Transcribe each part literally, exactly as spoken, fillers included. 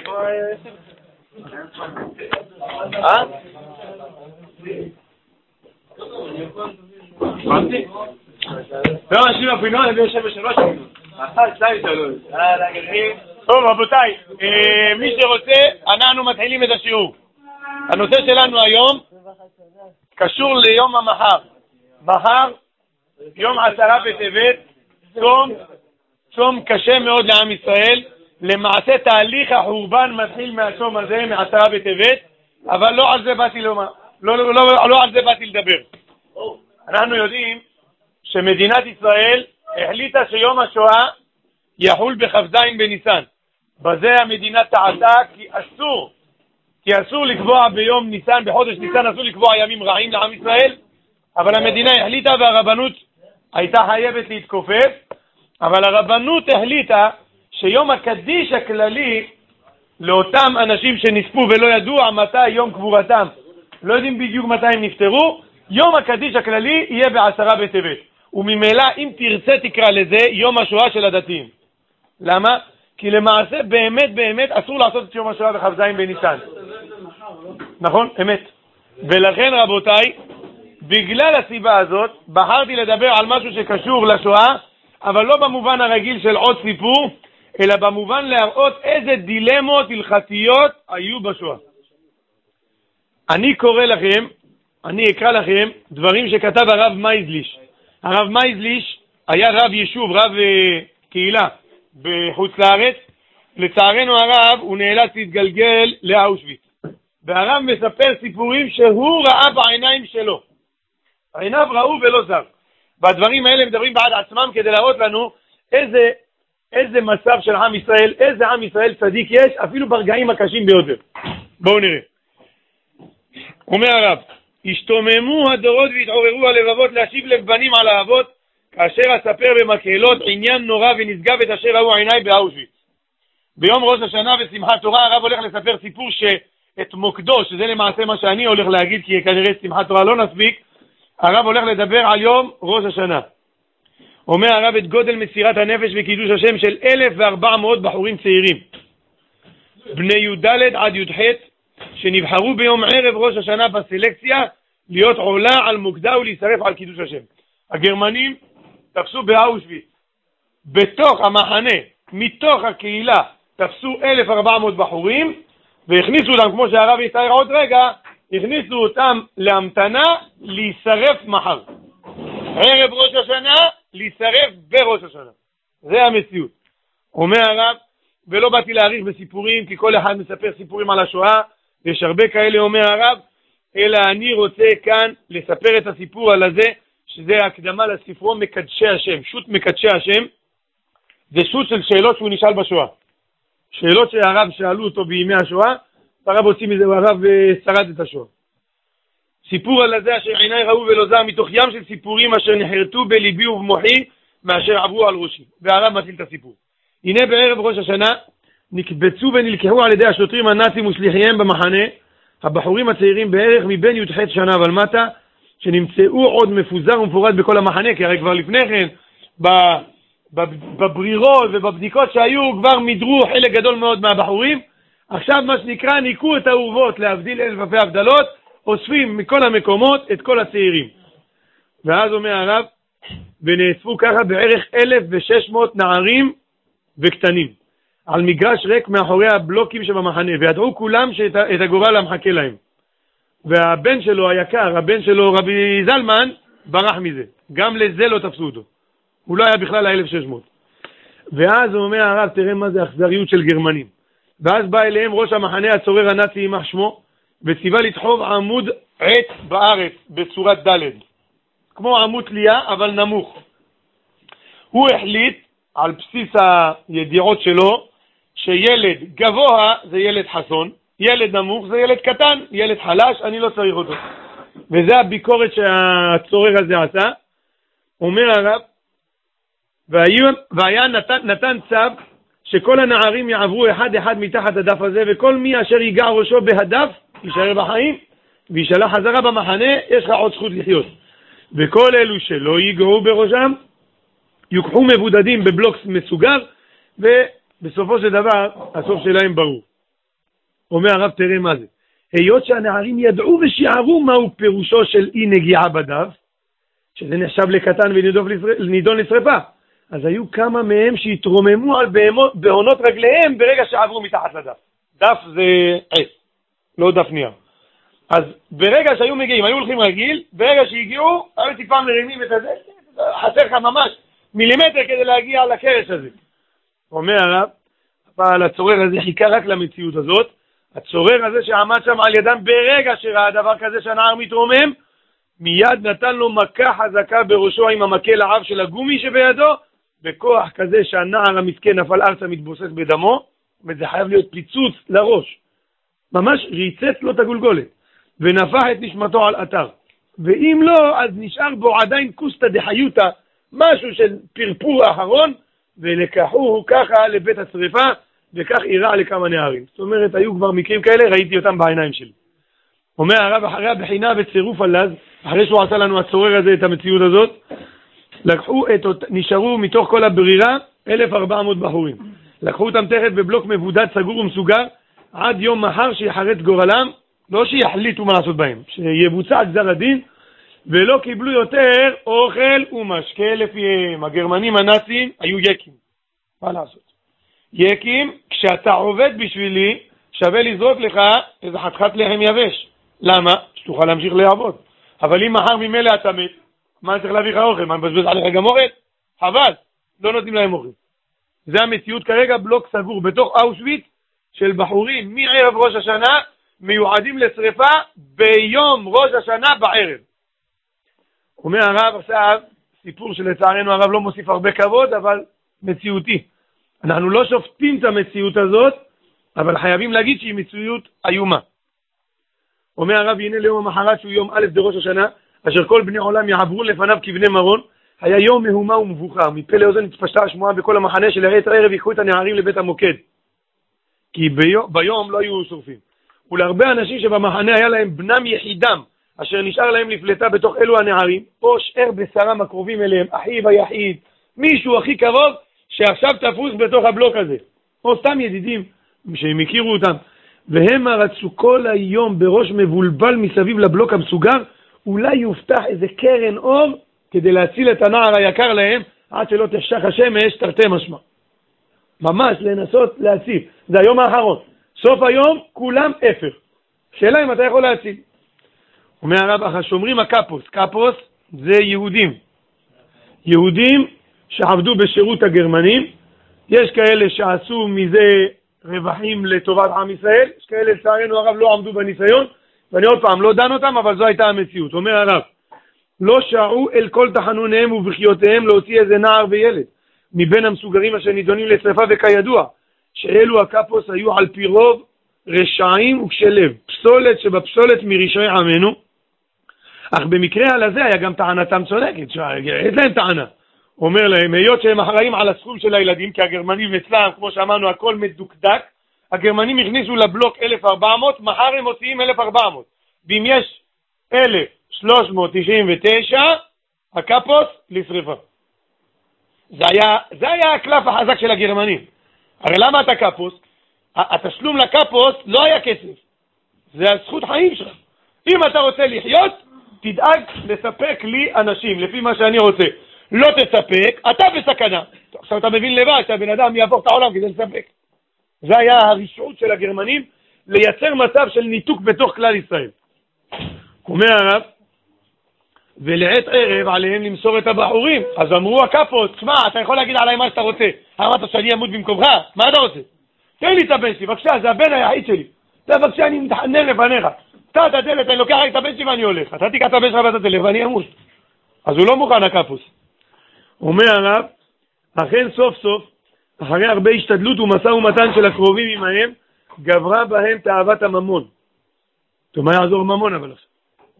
אה? פרנטי? לא, אנשים בפינות, אני יושב בשלוש שנים. אחת, שתיים, שלוש. טוב, רבותיי, מי שרוצה, אנחנו מתחילים את השיעור. הנושא שלנו היום קשור ליום המחר. מחר, יום עשרה בטבת, צום, צום קשה מאוד לעם ישראל. למעשה תהליך החורבן מתחיל מהצום הזה, מעשרה בטבת, אבל לא על זה באתי לומר, לא, לא, לא, לא על זה באתי לדבר. אנחנו יודעים שמדינת ישראל החליטה שיום השואה יחול בכ"ז בניסן. בזה המדינה טעתה כי אסור, כי אסור לקבוע ביום ניסן, בחודש ניסן אסור לקבוע ימים רעים לעם ישראל, אבל המדינה החליטה והרבנות הייתה חייבת להתכופף, אבל הרבנות החליטה שיום הקדיש הכללי לאותם אנשים שנספו ולא ידוע מתי יום קבורתם, לא יודעים בדיוק מתי הם נפטרו, יום הקדיש הכללי יהיה בעשרה בטבת. וממילא אם תרצה תקרא לזה יום השואה של הדתיים. למה? כי למעשה באמת באמת אסור לעשות את יום השואה בכ"ז בניסן. נכון? אמת. ולכן רבותיי, בגלל הסיבה הזאת בחרתי לדבר על משהו שקשור לשואה, אבל לא במובן הרגיל של עוד סיפור, אלא במובן להראות איזה דילמות הלכתיות היו בשואה. אני קורא לכם, אני אקרא לכם דברים שכתב הרב מייזליש. הרב מייזליש היה רב יישוב, רב uh, קהילה בחוץ לארץ. לצערנו הרב הוא נאלץ להתגלגל לאושוויץ. והרב מספר סיפורים שהוא ראה בעיניים שלו. עיניו ראו ולא זר. והדברים האלה מדברים בעד עצמם כדי להראות לנו איזה, איזה מצב של עם ישראל, איזה עם ישראל צדיק יש, אפילו ברגעים הקשים ביותר. בואו נראה. אומר הרב, השתוממו הדורות והתעוררו הלבבות להשיב לב בנים על האבות, כאשר אספר במקהלות עניין נורא ונשגב את אשר ראו עיניי באושוויץ. ביום ראש השנה ושמחת תורה הרב הולך לספר סיפור שאת מוקדו, שזה למעשה מה שאני הולך להגיד, כי כנראה שמחת תורה לא נספיק, הרב הולך לדבר על יום ראש השנה. אומר הרב את גודל מסירת הנפש וקידוש השם של אלף וארבע מאות בחורים צעירים, בני י"ד עד י"ח, שנבחרו ביום ערב ראש השנה בסלקציה להיות עולה על מוקדה ולהישרף על קידוש השם. הגרמנים תפסו באושוויץ, בתוך המחנה, מתוך הקהילה, תפסו אלף וארבע מאות בחורים, והכניסו אותם, כמו שהרב יתאר עוד רגע, הכניסו אותם להמתנה להישרף מחר. ערב ראש השנה, להישרף בראש השנה. זה המציאות. אומר הרב, ולא באתי להאריך בסיפורים, כי כל אחד מספר סיפורים על השואה, יש הרבה כאלה, אומר הרב, אלא אני רוצה כאן לספר את הסיפור על הזה, שזה הקדמה לספרו מקדשי השם. שו"ת מקדשי השם, זה שו"ת של שאלות שהוא נשאל בשואה. שאלות שהרב שאלו אותו בימי השואה, הרב עושים מזה, הרב שרד את השואה. סיפור על הזה אשר עיניי ראו ולא זר, מתוך ים של סיפורים אשר נחרטו בליבי ובמוחי, מאשר עברו על ראשי. והרב מתחיל את הסיפור. הנה בערב ראש השנה, נקבצו ונלקחו על ידי השוטרים הנאצים ושליחיהם במחנה, הבחורים הצעירים בערך מבין י"ח שנה ולמטה, שנמצאו עוד מפוזר ומפורד בכל המחנה, כי הרי כבר לפני כן, בברירות ובבדיקות שהיו, כבר מדרו חלק גדול מאוד מהבחורים. עכשיו מה שנקרא, ניקו את האורוות להבדיל אלף אלפי הבדלות, אוספים מכל המקומות את כל הצעירים. ואז אומר הרב, ונאספו ככה בערך אלף ושש מאות נערים וקטנים, על מגרש ריק מאחורי הבלוקים שבמחנה, וידעו כולם שאת הגורל המחכה להם. והבן שלו היקר, הבן שלו רבי זלמן, ברח מזה. גם לזה לא תפסו אותו. הוא לא היה בכלל ה-אלף ושש מאות. ואז הוא אומר הרב, תראה מה זה אכזריות של גרמנים. ואז בא אליהם ראש המחנה הצורר הנאצי יימח שמו, וציווה לדחוב עמוד עץ בארץ בצורת ד', כמו עמוד תלייה אבל נמוך. הוא החליט על בסיס הידיעות שלו שילד גבוה זה ילד חסון, ילד נמוך זה ילד קטן, ילד חלש אני לא צריך אותו. וזה הביקורת שהצורר הזה עשה. אומר הרב, והיה, והיה נתן, נתן צו שכל הנערים יעברו אחד אחד מתחת הדף הזה, וכל מי אשר ייגע ראשו בהדף יישאר בחיים, וישלח חזרה במחנה, יש לך עוד זכות לחיות. וכל אלו שלא ייגעו בראשם יוקחו מבודדים בבלוק מסוגר, ובסופו של דבר הסוף שלהם ברור. אומר הרב, תראה מה זה. היות שהנערים ידעו ושיערו מהו פירושו של אי נגיעה בדף, שזה נחשב לקטן ונידון לשרפה, אז היו כמה מהם שהתרוממו על בעונות רגליהם ברגע שעברו מתחת לדף. דף זה עץ, לא דף נייר. אז ברגע שהיו מגיעים, היו הולכים רגיל, ברגע שהגיעו, היו טיפה מרימים את הזה, חסר לך ממש מילימטר כדי להגיע לקרש הזה. אומר הרב, אבל הצורר הזה חיכה רק למציאות הזאת, הצורר הזה שעמד שם על ידם ברגע שראה דבר כזה שהנער מתרומם, מיד נתן לו מכה חזקה בראשו עם המקל העב של הגומי שבידו, בכוח כזה שהנער המסכן נפל ארצה מתבוסס בדמו, וזה חייב להיות פיצוץ לראש. ממש ריצץ לו את הגולגולת, ונפח את נשמתו על אתר. ואם לא, אז נשאר בו עדיין קוסטה דחיותה, משהו של פרפור האחרון, ולקחוהו ככה לבית השריפה, וכך אירע לכמה נערים. זאת אומרת, היו כבר מקרים כאלה, ראיתי אותם בעיניים שלי. אומר הרב, אחרי הבחינה וצירוף הלז, אחרי שהוא עשה לנו הצורר הזה את המציאות הזאת, לקחו את, נשארו מתוך כל הברירה אלף וארבע מאות בחורים. לקחו אותם תכף בבלוק מבודד, סגור ומסוגר, עד יום מחר שיחרץ גורלם, לא שיחליטו מה לעשות בהם, שיבוצע גזר הדין, ולא קיבלו יותר אוכל ומשקה לפיהם. הגרמנים הנאצים היו יקים. מה לעשות? יקים, כשאתה עובד בשבילי, שווה לזרוק לך איזה חתיכת לחם יבש. למה? שתוכל להמשיך לעבוד. אבל אם מחר ממילא אתה מת, מה צריך להביא לך אוכל? מה מבזבז עליך גם אוכל? חבל, לא נותנים להם אוכל. זה המציאות כרגע, בלוק סגור בתוך אושוויץ של בחורים מערב ראש השנה, מיועדים לשריפה ביום ראש השנה בערב. אומר הרב עכשיו, סיפור שלצערנו הרב לא מוסיף הרבה כבוד, אבל מציאותי. אנחנו לא שופטים את המציאות הזאת, אבל חייבים להגיד שהיא מציאות איומה. אומר הרב, הנה ליום המחרת שהוא יום א' דראש השנה, אשר כל בני עולם יעברו לפניו כבני מרון, היה יום מהומה ומבוכה, מפה לאוזן התפשטה השמועה בכל המחנה שלעת הערב יקחו את הנערים לבית המוקד. כי ביום, ביום לא היו שורפים. ולהרבה אנשים שבמחנה היה להם בנם יחידם, אשר נשאר להם לפלטה בתוך אלו הנערים, או שאר בשרם הקרובים אליהם, אחיו היחיד, מישהו הכי קרוב, שעכשיו תפוס בתוך הבלוק הזה. או סתם ידידים שהם הכירו אותם. והם רצו כל היום בראש מבולבל מסביב לבלוק המסוגר, אולי יופתח איזה קרן אור, כדי להציל את הנער היקר להם, עד שלא תשך השמש תרתי משמע. ממש לנסות להציל. זה היום האחרון. סוף היום כולם אפר. שאלה אם אתה יכול להציל. אומר הרב, אך השומרים הקפוס. קפוס זה יהודים. יהודים שעבדו בשירות הגרמנים. יש כאלה שעשו מזה רווחים לטובת עם ישראל. יש כאלה לצערנו הרב לא עמדו בניסיון. ואני עוד פעם לא דן אותם, אבל זו הייתה המציאות. אומר הרב, לא שערו אל כל תחנוניהם ובחיותיהם להוציא איזה נער וילד. מבין המסוגרים אשר נידונים לשרפה, וכידוע שאלו הקפוס היו על פי רוב רשעים וקשלב, פסולת שבפסולת מרשעי עמנו. אך במקרה על הזה היה גם טענתם צודקת, יש להם טענה. אומר להם, היות שהם אחראים על הסכום של הילדים, כי הגרמנים אצלם, כמו שאמרנו, הכל מדוקדק, הגרמנים הכניסו לבלוק אלף וארבע מאות, מחר הם מוציאים אלף וארבע מאות. ואם יש אלף שלוש מאות תשעים ותשע, הקפוס לשרפה. זה היה, זה היה הקלף החזק של הגרמנים. הרי למה אתה קפוס? התשלום לקפוס לא היה כסף. זה הזכות חיים שלך. אם אתה רוצה לחיות, תדאג לספק לי אנשים, לפי מה שאני רוצה. לא תספק, אתה בסכנה. עכשיו אתה מבין לבד שהבן אדם יהפוך את העולם כדי לספק. זה היה הרשעות של הגרמנים, לייצר מצב של ניתוק בתוך כלל ישראל. אומר הרב, ולעת ערב עליהם למסור את הבחורים. אז אמרו הקפוס, תשמע, אתה יכול להגיד עליי מה שאתה רוצה. אמרת שאני אמות במקומך? מה אתה רוצה? תן לי את הבן שלי, בבקשה, זה הבן היחיד שלי. אתה בבקשה, אני מתחנן לפניך. אתה את הדלת, אני לוקח את הבן שלי ואני הולך. אתה תיקח את הבן שלך ואתה תלך ואני אמות. אז הוא לא מוכן הקפוס. אומר הרב, אכן סוף סוף, אחרי הרבה השתדלות ומשא ומתן של הקרובים עמהם, גברה בהם תאוות הממון. טוב, מה יעזור ממון אבל עכשיו?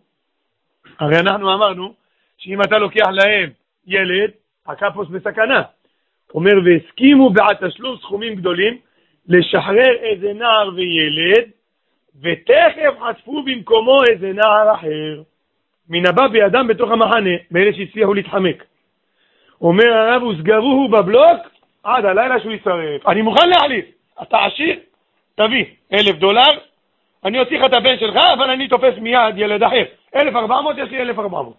הרי אנחנו אמרנו שאם אתה לוקח להם ילד, הקפוס בסכנה. אומר, והסכימו בעד תשלום סכומים גדולים לשחרר איזה נער וילד, ותכף חטפו במקומו איזה נער אחר. מן הבא בידם בתוך המחנה, מאלה שהצליחו להתחמק. אומר הרב, וסגרוהו בבלוק עד הלילה שהוא ישרף. אני מוכן להחליף. אתה עשיר? תביא אלף דולר, אני אוציא לך את הבן שלך, אבל אני תופס מיד ילד אחר. אלף וארבע מאות, יש לי אלף וארבע מאות.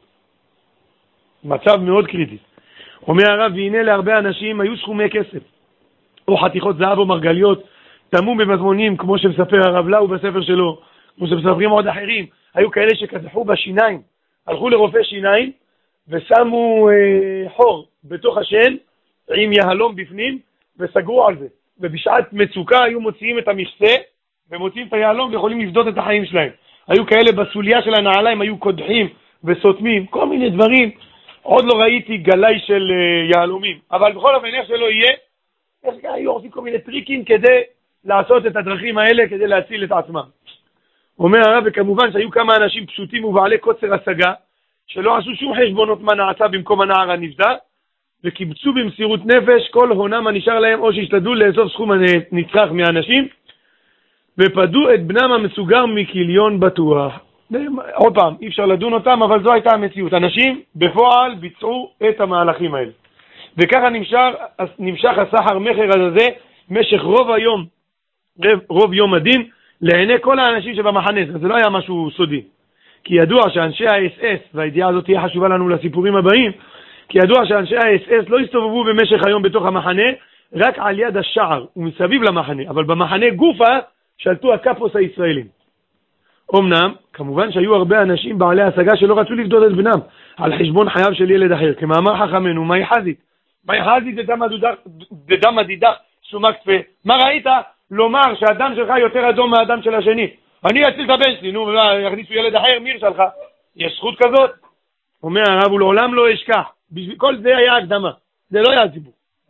מצב מאוד קריטי. אומר הרב, והנה להרבה אנשים היו סכומי כסף, או חתיכות זהב או מרגליות, תמו במזמונים, כמו שמספר הרב לאו בספר שלו, כמו שמספרים עוד אחרים. היו כאלה שקדחו בשיניים, הלכו לרופא שיניים, ושמו אה, חור בתוך השן, עם יהלום בפנים, וסגרו על זה. ובשעת מצוקה היו מוציאים את המכסה, ומוציאים את היהלום ויכולים לבדות את החיים שלהם. היו כאלה בסוליה של הנעליים, היו קודחים וסותמים, כל מיני דברים. עוד לא ראיתי גלי של uh, יהלומים, אבל בכל אופן איך שלא יהיה, איך היו עושים כל מיני טריקים כדי לעשות את הדרכים האלה, כדי להציל את עצמם. אומר הרב, וכמובן שהיו כמה אנשים פשוטים ובעלי קוצר השגה, שלא עשו שום חשבונות מה נעשה במקום הנער הנפדה, וקיבצו במסירות נפש כל הונם הנשאר להם, או שהשתדלו לאסוף סכום הנצרך מהאנשים, ופדו את בנם המסוגר מכיליון בטוח. עוד פעם, אי אפשר לדון אותם, אבל זו הייתה המציאות. אנשים בפועל ביצעו את המהלכים האלה. וככה נמשך, נמשך הסחר מחר הזה, משך רוב היום, רוב יום הדין, לעיני כל האנשים שבמחנה. זה לא היה משהו סודי. כי ידוע שאנשי ה-אס אס, והידיעה הזאת תהיה חשובה לנו לסיפורים הבאים, כי ידוע שאנשי ה-אס אס לא הסתובבו במשך היום בתוך המחנה, רק על יד השער ומסביב למחנה. אבל במחנה גופה שלטו הקפוס הישראלים. אמנם, כמובן שהיו הרבה אנשים בעלי השגה שלא רצו לפדות את בנם, על חשבון חייו של ילד אחר. כמאמר חכמנו, מהי חזית? מהי חזית דדם מדידך סומק תפה. מה ראית? לומר שהדם שלך יותר אדום מהדם של השני. אני אציל את הבן שלי, נו, יכניסו ילד אחר, מיר שלך. יש זכות כזאת? אומר הרב, הוא לעולם לא אשכח. כל זה היה הקדמה. זה לא היה הסיפור.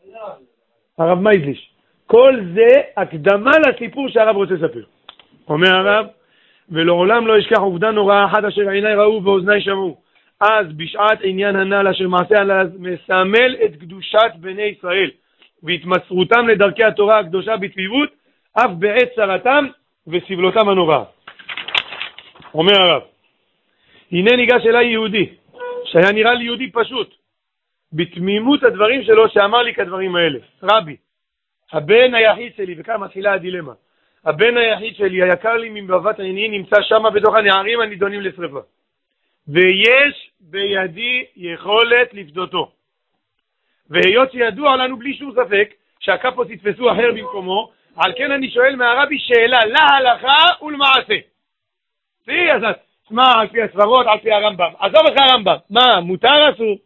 הרב מייזליש. כל זה הקדמה לסיפור שהרב רוצה לספר. אומר הרב, ולעולם לא אשכח עובדה נוראה אחת אשר עיניי ראו ואוזניי שמעו. אז בשעת עניין הנ"ל אשר מעשה הנ"ל מסמל את קדושת בני ישראל והתמסרותם לדרכי התורה הקדושה בתמימות, אף בעת צרתם וסבלותם הנוראה. אומר הרב, הנה ניגש אליי יהודי, שהיה נראה לי יהודי פשוט, בתמימות הדברים שלו שאמר לי כדברים האלה. רבי, הבן היחיד שלי, וכאן מתחילה הדילמה, הבן היחיד שלי, היקר לי מבבת עיני, נמצא שם בתוך הנערים הנידונים לשרפה. ויש בידי יכולת לפדותו. והיות שידוע לנו בלי שום ספק, שהקפוס יתפסו אחר במקומו, על כן אני שואל מהרבי שאלה, להלכה ולמעשה. תראי, אז תשמע, על פי הסברות, על פי הרמב"ם. עזוב לך הרמב"ם. מה, מותר אסור?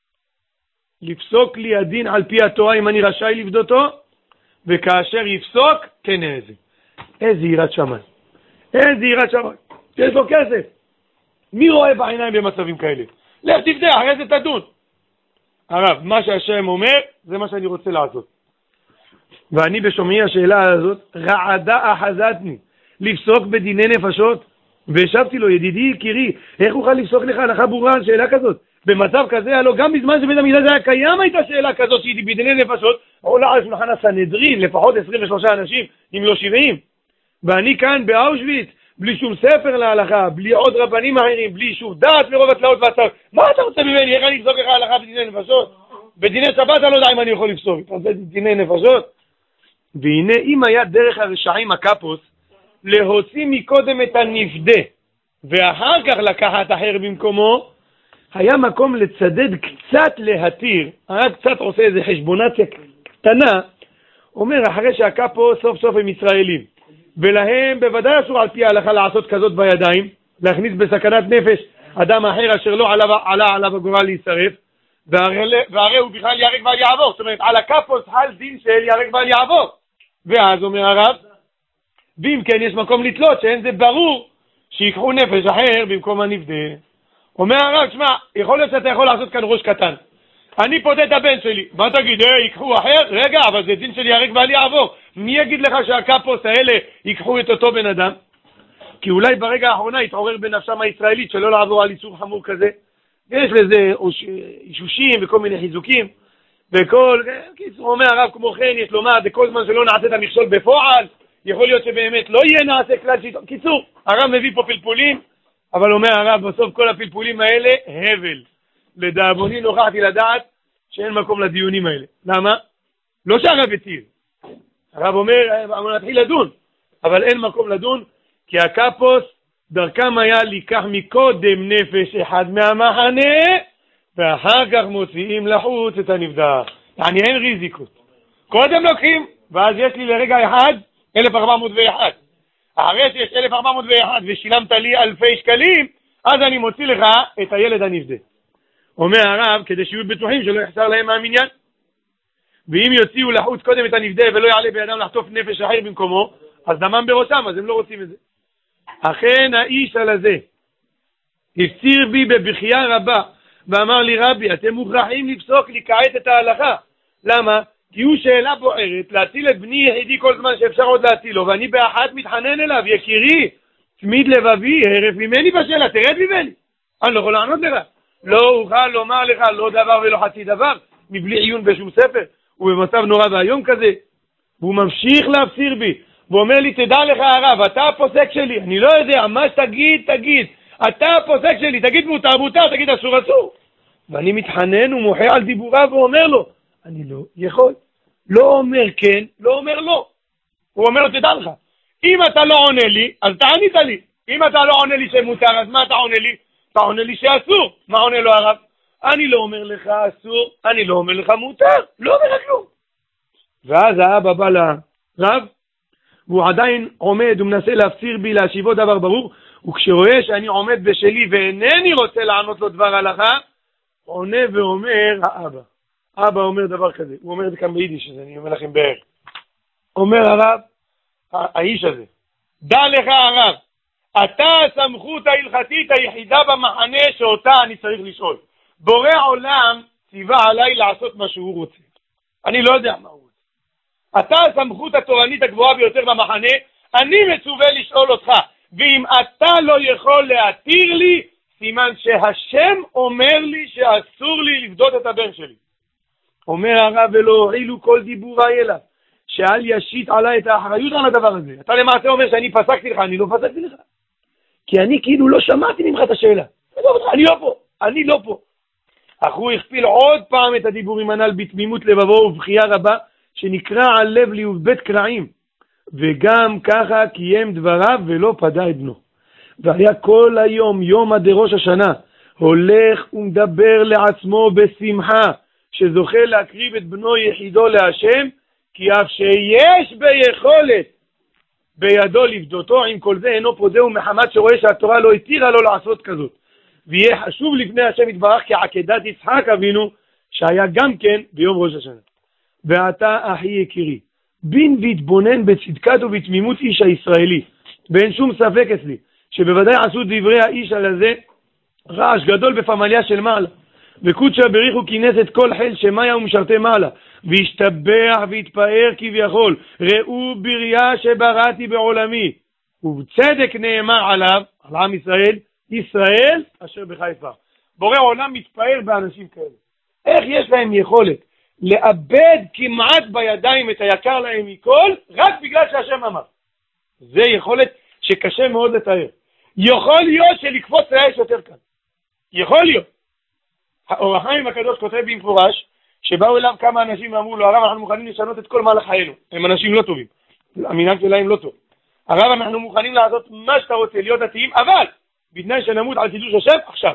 לפסוק לי הדין על פי התורה אם אני רשאי לפדותו, וכאשר יפסוק, כן איזה. איזה יראת שמיים. איזה יראת שמיים. יש לו כסף. מי רואה בעיניים במצבים כאלה? לך תפתח, אחרי זה תדון. הרב, מה שהשם אומר, זה מה שאני רוצה לעשות. ואני בשומעי השאלה הזאת, רעדה אחזתני, לפסוק בדיני נפשות, והשבתי לו, ידידי, יקירי, איך אוכל לפסוק לך הלכה ברורה על שאלה כזאת? במצב כזה, הלוא גם בזמן שבית המקדש היה קיים הייתה שאלה כזאת שהיא בדיני נפשות, עולה על שולחן הסנהדרין, לפחות עשרים ושלושה אנשים, אם לא שבעים. ואני כאן באושוויץ, בלי שום ספר להלכה, בלי עוד רבנים אחרים, בלי שום דעת מרוב התלאות והצעות. מה אתה רוצה ממני? איך אני לפסוק לך הלכה בדיני נפשות? בדיני שבת אני לא יודע אם אני יכול לפסוק. אתה רוצה בדיני נפשות? והנה אם היה דרך הרשעים הקפוס, להוציא מקודם את הנפדה, ואחר כך לקחת אחר במקומו, היה מקום לצדד קצת להתיר, הרב קצת עושה איזה חשבונציה קטנה, אומר אחרי שהקפוס סוף סוף הם ישראלים, ולהם בוודאי אסור על פי ההלכה לעשות כזאת בידיים, להכניס בסכנת נפש אדם אחר אשר לא עלה, עלה עליו הגורל להישרף, והרי, והרי הוא בכלל ירק ועל יעבור, זאת אומרת על הקפוס חל דין של ירק ועל יעבור. ואז אומר הרב, ואם כן יש מקום לתלות שאין זה ברור שיקחו נפש אחר במקום הנפדה. אומר הרב, שמה, יכול להיות שאתה יכול לעשות כאן ראש קטן, אני פודה את הבן שלי, מה תגיד, אה, ייקחו אחר? רגע, אבל זה דין של ירק ועל יעבור. מי יגיד לך שהקפוס האלה ייקחו את אותו בן אדם? כי אולי ברגע האחרונה יתעורר בנפשם הישראלית שלא לעבור על איסור חמור כזה, ויש לזה אישושים וכל מיני חיזוקים, וכל, קיצור אומר הרב, כמו כן יש לומר, בכל זמן שלא נעשה את המכשול בפועל, יכול להיות שבאמת לא יהיה נעשה כלל שיטות. קיצור, הרב מביא פה פלפולים, אבל אומר הרב, בסוף כל הפלפולים האלה, הבל. לדאבוני נוכחתי לדעת שאין מקום לדיונים האלה. למה? לא שהרב התיר. הרב אומר, אמרו נתחיל לדון. אבל אין מקום לדון, כי הקפוס דרכם היה לקח מקודם נפש אחד מהמחנה, ואחר כך מוציאים לחוץ את הנבדח. yani אין ריזיקות. קודם לוקחים, ואז יש לי לרגע אחד אלף ארבע מאות ואחת. אחרי שיש אלף ארבע מאות ואחת ושילמת לי אלפי שקלים, אז אני מוציא לך את הילד הנבדה. אומר הרב, כדי שיהיו בטוחים שלא יחסר להם מהמניין. ואם יוציאו לחוץ קודם את הנבדה ולא יעלה בידם לחטוף נפש אחר במקומו, אז דמם בראשם, אז הם לא רוצים את זה. אכן האיש על הזה הפציר בי בבכייה רבה, ואמר לי, רבי, אתם מוכרחים לפסוק לי כעת את ההלכה. למה? כי הוא שאלה בוערת, להציל את בני יחידי כל זמן שאפשר עוד להצילו, ואני באחת מתחנן אליו, יקירי, תמיד לבבי, הרף ממני בשאלה, תרד ממני. אני לא יכול לענות לך. לא אוכל לומר לך לא דבר ולא חצי דבר, מבלי עיון בשום ספר, הוא במצב נורא והיום כזה. והוא ממשיך להפציר בי, ואומר לי, תדע לך הרב, אתה הפוסק שלי, אני לא יודע, מה שתגיד, תגיד, אתה הפוסק שלי, תגיד מותר, מותר, תגיד אסור, אסור. ואני מתחנן ומוחה על דיבוריו ואומר לו, אני לא יכול. לא אומר כן, לא אומר לא. הוא אומר לו, תדע לך, אם אתה לא עונה לי, אז תענית לי. אם אתה לא עונה לי שמותר, אז מה אתה עונה לי? אתה עונה לי שאסור. מה עונה לו הרב? אני לא אומר לך אסור, אני לא אומר לך מותר, לא אומר כלום. ואז האבא בא לרב, והוא עדיין עומד ומנסה להפציר בי להשיבו דבר ברור, וכשרואה שאני עומד בשלי ואינני רוצה לענות לו דבר הלכה, עונה ואומר האבא. אבא אומר דבר כזה, הוא אומר את זה כאן ביידיש, אני אומר לכם בערך. אומר הרב, האיש הזה, דע לך הרב, אתה הסמכות ההלכתית היחידה במחנה שאותה אני צריך לשאול. בורא עולם ציווה עליי לעשות מה שהוא רוצה. אני לא יודע מה הוא רוצה. אתה הסמכות התורנית הגבוהה ביותר במחנה, אני מצווה לשאול אותך, ואם אתה לא יכול להתיר לי, סימן שהשם אומר לי שאסור לי לבדות את הבן שלי. אומר הרב, ולא הועילו כל דיבוריי אליו, שאל ישית עליי את האחריות על הדבר הזה. אתה למעשה אומר שאני פסקתי לך, אני לא פסקתי לך. כי אני כאילו לא שמעתי ממך את השאלה. אני לא פה, אני לא פה. אך הוא הכפיל עוד פעם את הדיבורים הנ"ל בתמימות לבבו ובכייה רבה, שנקרא על לב ליובית קרעים. וגם ככה קיים דבריו ולא פדה את בנו. והיה כל היום, יום עד ראש השנה, הולך ומדבר לעצמו בשמחה, שזוכה להקריב את בנו יחידו להשם, כי אף שיש ביכולת בידו לבדותו, עם כל זה אינו פודה ומחמת שרואה שהתורה לא התירה לו לעשות כזאת. ויהיה חשוב לפני השם יתברך כעקדת יצחק אבינו, שהיה גם כן ביום ראש השנה. ואתה אחי יקירי, בין והתבונן בצדקת ובתמימות איש הישראלי, ואין שום ספק אצלי, שבוודאי עשו דברי האיש על הזה רעש גדול בפמליה של מעלה, וקודשה בריחו כינס את כל חיל שמיה ומשרתי מעלה, והשתבח והתפאר כביכול, ראו בריה שבראתי בעולמי, ובצדק נאמר עליו, על עם ישראל, ישראל אשר בך יפאר. בורא עולם מתפאר באנשים כאלה. איך יש להם יכולת לאבד כמעט בידיים את היקר להם מכל, רק בגלל שהשם אמר. זה יכולת שקשה מאוד לתאר. יכול להיות שלקפוץ לאש יותר קל. יכול להיות. האור החיים הקדוש כותב במפורש, שבאו אליו כמה אנשים ואמרו לו, הרב, אנחנו מוכנים לשנות את כל מהלך חיינו. הם אנשים לא טובים. המנהג שלהם לא טוב. הרב, אנחנו מוכנים לעשות מה שאתה רוצה, להיות דתיים, אבל בתנאי שנמות על קידוש השם, עכשיו.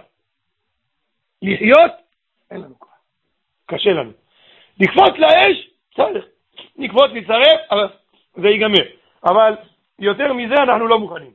לחיות, אין לנו כוח. קשה לנו. לקפוץ לאש, צריך. נקפוץ, נצטרף, אבל זה ייגמר. אבל יותר מזה אנחנו לא מוכנים.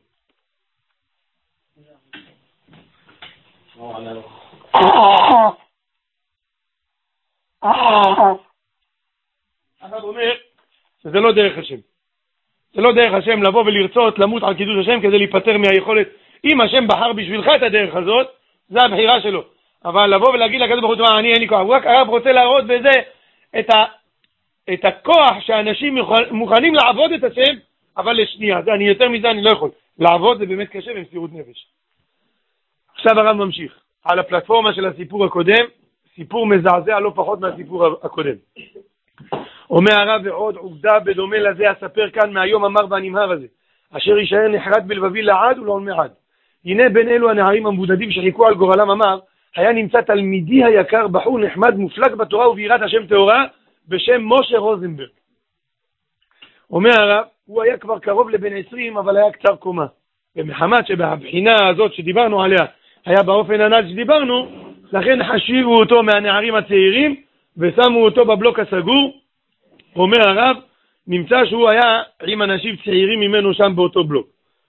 הרב אומר שזה לא דרך השם. זה לא דרך השם לבוא ולרצות למות על קידוש השם כדי להיפטר מהיכולת. אם השם בחר בשבילך את הדרך הזאת, זה הבחירה שלו. אבל לבוא ולהגיד לקדוש ברוך הוא, אני אין לי כוח. הוא רק הרב רוצה להראות בזה את, ה, את הכוח שאנשים מוכנים לעבוד את השם, אבל לשנייה. זה, אני יותר מזה אני לא יכול. לעבוד זה באמת קשה במסירות נפש. עכשיו הרב ממשיך. על הפלטפורמה של הסיפור הקודם, סיפור מזעזע לא פחות מהסיפור הקודם. אומר הרב, ועוד עובדה בדומה לזה אספר כאן מהיום המר והנמהר הזה, אשר יישאר נחרט בלבבי לעד ולעולמי עד. הנה בין אלו הנערים המבודדים שחיכו על גורלם אמר, היה נמצא תלמידי היקר, בחור נחמד מופלג בתורה וביראת השם טהורה, בשם משה רוזנברג. אומר הרב, הוא היה כבר קרוב לבן עשרים, אבל היה קצר קומה. ומחמת שבבחינה הזאת שדיברנו עליה, היה באופן הנ"ל שדיברנו, לכן חשיבו אותו מהנערים הצעירים, ושמו אותו בבלוק הסגור. אומר הרב, נמצא שהוא היה עם אנשים צעירים ממנו שם באותו בלוק.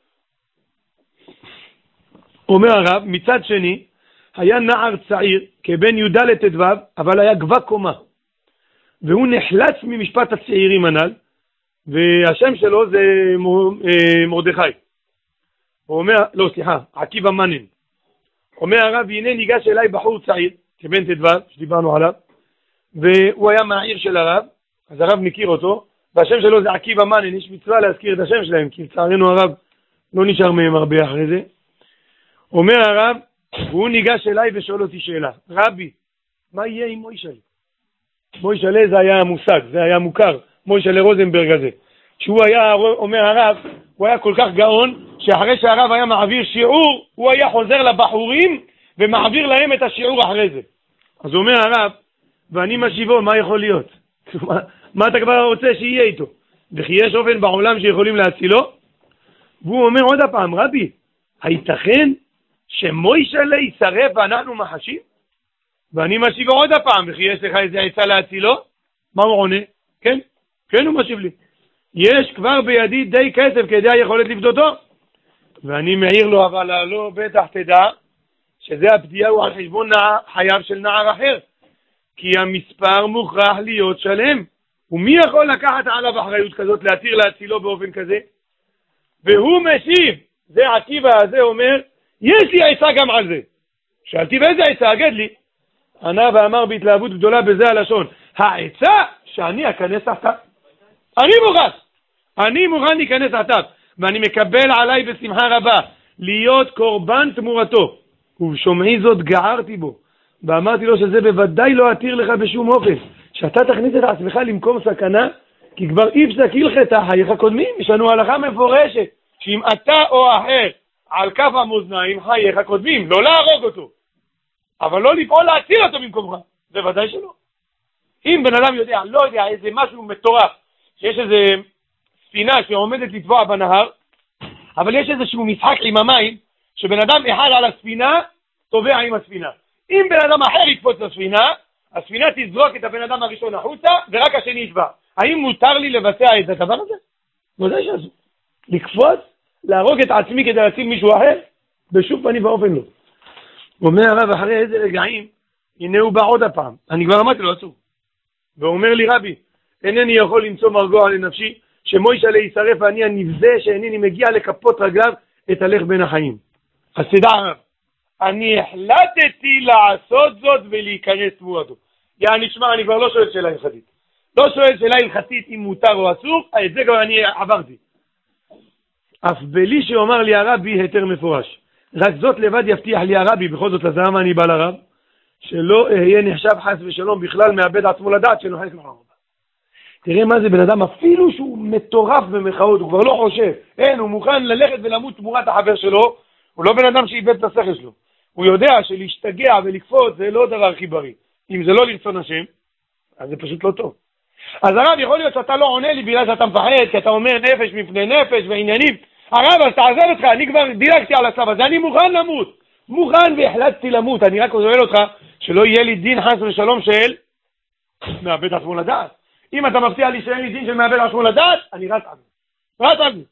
אומר הרב, מצד שני, היה נער צעיר, כבן י"ד ט"ו, אבל היה גבה קומה. והוא נחלץ ממשפט הצעירים הנ"ל, והשם שלו זה מרדכי. הוא אומר, לא, סליחה, עקיבא מנן. אומר הרב, הנה ניגש אליי בחור צעיר, כבן ט"ו, שדיברנו עליו, והוא היה מהעיר של הרב, אז הרב מכיר אותו, והשם שלו זה עקיבא מנן. יש מצווה להזכיר את השם שלהם, כי לצערנו הרב לא נשאר מהם הרבה אחרי זה. אומר הרב, והוא ניגש אליי ושואל אותי שאלה, רבי, מה יהיה עם מוישלה? מוישלה זה היה המושג, זה היה מוכר, מוישלה רוזנברג הזה. שהוא היה, אומר הרב, הוא היה כל כך גאון, שאחרי שהרב היה מעביר שיעור, הוא היה חוזר לבחורים, ומעביר להם את השיעור אחרי זה. אז אומר הרב, ואני משיבו, מה יכול להיות? מה, מה אתה כבר רוצה שיהיה איתו? וכי יש אופן בעולם שיכולים להצילו? והוא אומר עוד הפעם, רבי, הייתכן שמוישלה ישרף ואנחנו מחשים? ואני משיב עוד הפעם, וכי יש לך איזה עצה להצילו? מה הוא עונה? כן, כן הוא משיב לי. יש כבר בידי די כסף כדי היכולת לפדותו. ואני מעיר לו, אבל לא בטח תדע, שזה הפדיעה הוא על חשבון נע, חייו של נער אחר. כי המספר מוכרח להיות שלם. ומי יכול לקחת עליו אחריות כזאת, להתיר להצילו באופן כזה? והוא משיב, זה עקיבא הזה אומר, יש לי עצה גם על זה. שאלתי באיזה עצה, אגד לי. ענה ואמר בהתלהבות גדולה בזה הלשון, העצה שאני אכנס תחתיו. אני מוכן, אני מוכן להיכנס תחתיו, ואני מקבל עליי בשמחה רבה, להיות קורבן תמורתו. ובשומעי זאת גערתי בו, ואמרתי לו שזה בוודאי לא אתיר לך בשום אופן, שאתה תכניס את עצמך למקום סכנה, כי כבר איפסק הלכתה חייך קודמים, יש לנו הלכה מפורשת, שאם אתה או אחר על כף המאזניים חייך קודמים, לא להרוג אותו, אבל לא לפעול להציל אותו במקומך, זה ודאי שלא. אם בן אדם יודע, לא יודע, איזה משהו מטורף, שיש איזה ספינה שעומדת לטבוע בנהר, אבל יש איזשהו משחק עם המים, שבן אדם אחד על הספינה, טובע עם הספינה. אם בן אדם אחר יקפוץ לספינה, הספינה תזרוק את הבן אדם הראשון החוצה, ורק השני יטבע. האם מותר לי לבצע את הדבר הזה? ודאי שעשו. לקפוץ, להרוג את עצמי כדי להציל מישהו אחר? בשום פנים ואופן לא. אומר הרב, אחרי איזה רגעים, הנה הוא בא עוד הפעם. אני כבר אמרתי לו, אסור. ואומר לי, רבי, אינני יכול למצוא מרגוע לנפשי, שמוישלה ישרף ואני הנבזה שאינני מגיע לכפות רגליו את הלך בין החיים. אז תדע הרב, אני החלטתי לעשות זאת ולהיכנס תמורתו. יעני, שמע, אני כבר לא שואל שאלה הלכתית. לא שואל שאלה הלכתית אם מותר או אסור, את זה כבר אני עברתי. אף בלי שאומר לי הרבי היתר מפורש. רק זאת לבד יבטיח לי הרבי, בכל זאת לזרם אני בא לרב, שלא אהיה נחשב חס ושלום בכלל מאבד עצמו לדעת שנוחק לחרוב. תראה מה זה בן אדם, אפילו שהוא מטורף במחאות, הוא כבר לא חושב, אין, הוא מוכן ללכת ולמות תמורת החבר שלו, הוא לא בן אדם שאיבד את השכל שלו. הוא יודע שלהשתגע ולקפוץ זה לא דבר הכי בריא. אם זה לא לרצון השם, אז זה פשוט לא טוב. אז הרב, יכול להיות שאתה לא עונה לי בגלל שאתה מפחד, כי אתה אומר נפש מפני נפש ועניינים. הרב, אז תעזב אותך, אני כבר דילגתי על הצו הזה, אני מוכן למות. מוכן והחלטתי למות, אני רק שואל אותך שלא יהיה לי דין חס ושלום של מאבד עצמו לדעת. אם אתה מבטיח לי שאין לי דין של מאבד עצמו לדעת, אני רץ על זה. רץ על זה.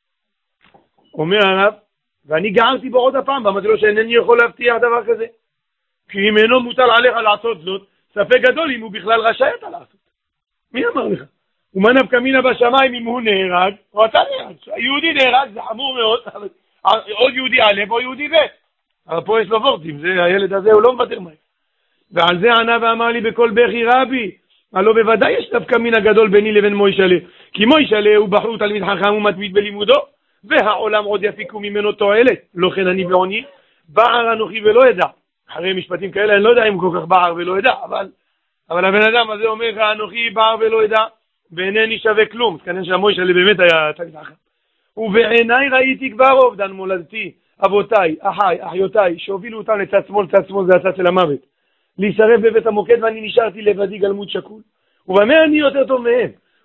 אומר הרב, ואני גערתי בו עוד הפעם, ואמרתי לו שאינני יכול להבטיח דבר כזה. כי אם אינו מוטל עליך לעשות זאת, ספק גדול אם הוא בכלל רשאי אתה לעשות. מי אמר לך? ומה נפקא מינה בשמיים אם הוא נהרג, או אתה נהרג. היהודי נהרג, זה חמור מאוד, או יהודי א' או יהודי ב'. אבל פה יש לו וורטים, זה, הילד הזה הוא לא מוותר מהר. ועל זה ענה ואמר לי בכל בכי רבי, הלא בוודאי יש נפקא מינה גדול ביני לבין מוישלה, כי מוישלה הוא בחור תלמיד חכם ומתמיד בלימודו, והעולם עוד יפיקו ממנו תועלת, לא כן אני בעוני, בער אנוכי ולא ידע. אחרי משפטים כאלה אני לא יודע אם כל כך בער ולא ידע, אבל, אבל הבן אדם הזה אומר לך, אנוכי בער ולא ידע, ואינני שווה כלום, כנראה שהמוישלה באמת היה תלמיד חכם. ובעיניי ראיתי כבר אובדן מולדתי, אבותיי, אחיי, אחיותיי, שהובילו אותם לצד שמאל, צד שמאל זה הצד של המוות. להישרף בבית המוקד ואני נשארתי לבדי גלמוד שקול. ובמה אני יותר טוב מהם?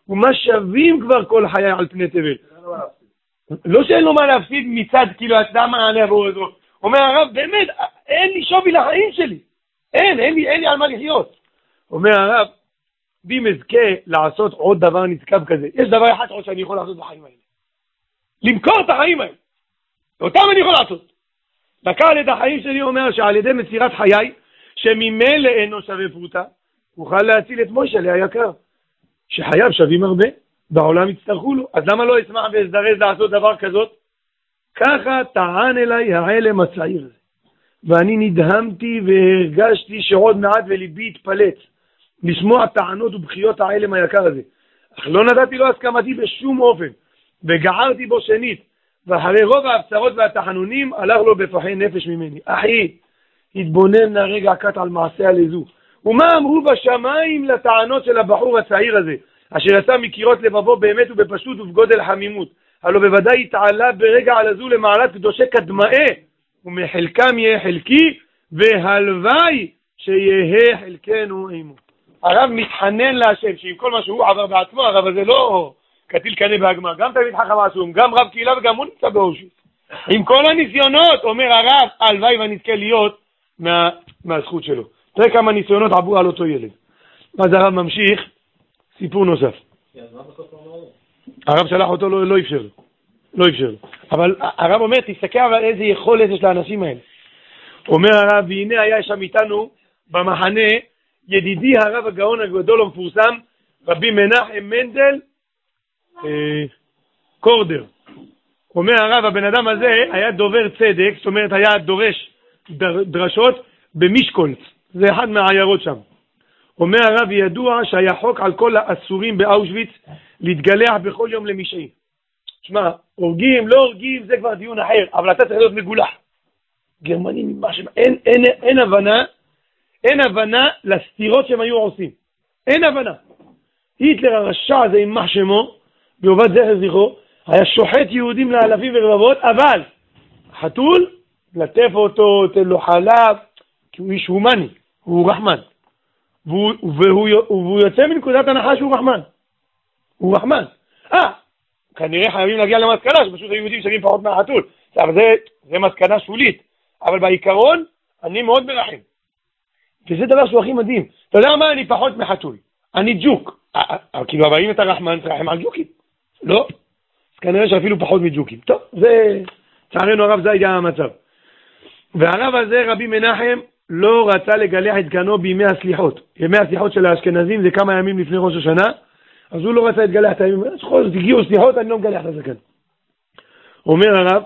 ומה שווים כבר כל חיי על פני תבל. לא שאין לו מה להפסיד מצד, כאילו, אדם מענה עבור איזו. אומר הרב, באמת, אין לי שווי לחיים שלי. אין, אין לי, אין לי על מה לחיות. אומר הרב, בי מזכה לעשות עוד דבר נזכב כזה. יש דבר אחד עוד שאני יכול לעשות בחיים האלה. למכור את החיים האלה. אותם אני יכול לעשות. דקה על ידי החיים שלי אומר שעל ידי מסירת חיי, שממילא אינו שווה פרוטה, אוכל להציל את מוישה היקר, שחייו שווים הרבה, בעולם יצטרכו לו. אז למה לא אשמח ואזדרז לעשות דבר כזאת? ככה טען אליי העלם הצעיר הזה. ואני נדהמתי והרגשתי שעוד מעט וליבי התפלץ, לשמוע טענות ובחיות העלם היקר הזה. אך לא נתתי לו הסכמתי בשום אופן, וגערתי בו שנית, ואחרי רוב ההפצרות והתחנונים, הלך לו בפחי נפש ממני. אחי, התבונן לרגע קט על מעשה הלזו. ומה אמרו בשמיים לטענות של הבחור הצעיר הזה, אשר יצא מקירות לבבו באמת ובפשוט ובגודל חמימות. הלא בוודאי התעלה ברגע על הזו למעלת קדושי קדמאי, ומחלקם יהיה חלקי, והלוואי שיהיה חלקנו עמו. הרב מתחנן להשם, שעם כל מה שהוא עבר בעצמו, הרב הזה לא קטיל קנה בהגמר, גם תמיד חכם עצום, גם רב קהילה וגם הוא נמצא באושוויץ. עם כל הניסיונות, אומר הרב, הלוואי ונזכה להיות מה, מהזכות שלו. תראה כמה ניסיונות עברו על אותו ילד. אז הרב ממשיך, סיפור נוסף. הרב שלח אותו, לא, לא אפשר לו. לא אפשר לו. אבל הרב אומר, תסתכל על איזה יכולת יש לאנשים האלה. אומר הרב, והנה היה שם איתנו במחנה, ידידי הרב הגאון הגדול המפורסם, רבי מנחם מנדל אה, קורדר. אומר הרב, הבן אדם הזה היה דובר צדק, זאת אומרת היה דורש דר, דרשות במישקולץ, זה אחד מהעיירות שם. אומר הרב, ידוע שהיה חוק על כל האסורים באושוויץ להתגלח בכל יום למשעי. תשמע, הורגים, לא הורגים, זה כבר דיון אחר, אבל אתה צריך להיות מגולח. גרמנים, אין, אין, אין הבנה, אין הבנה לסתירות שהם היו עושים. אין הבנה. היטלר הרשע הזה עם מה שמו, בעובד זכר זכרו, היה שוחט יהודים לאלפים ורבבות, אבל חתול, לטף אותו, תן לו חלב, כי הוא איש הומני, הוא רחמן. והוא, והוא, והוא יוצא מנקודת הנחה שהוא רחמן. הוא רחמן. אה, כנראה חייבים להגיע למסקנה שפשוט היהודים שווים פחות מהחתול. אבל זה, זה מסקנה שולית. אבל בעיקרון, אני מאוד מרחם. וזה דבר שהוא הכי מדהים. אתה יודע מה? אני פחות מחתול. אני ג'וק. כאילו, אבל אם אתה רחמן, תרחם על ג'וקים. לא. אז כנראה שאפילו פחות מג'וקים. טוב, זה, צערנו הרב, זה היה המצב. והרב הזה, רבי מנחם, לא רצה לגלח את זקנו בימי הסליחות. ימי הסליחות של האשכנזים זה כמה ימים לפני ראש השנה, אז הוא לא רצה להתגלח את הימים. אז הגיעו סליחות, אני לא מגלח את הזקן. אומר הרב,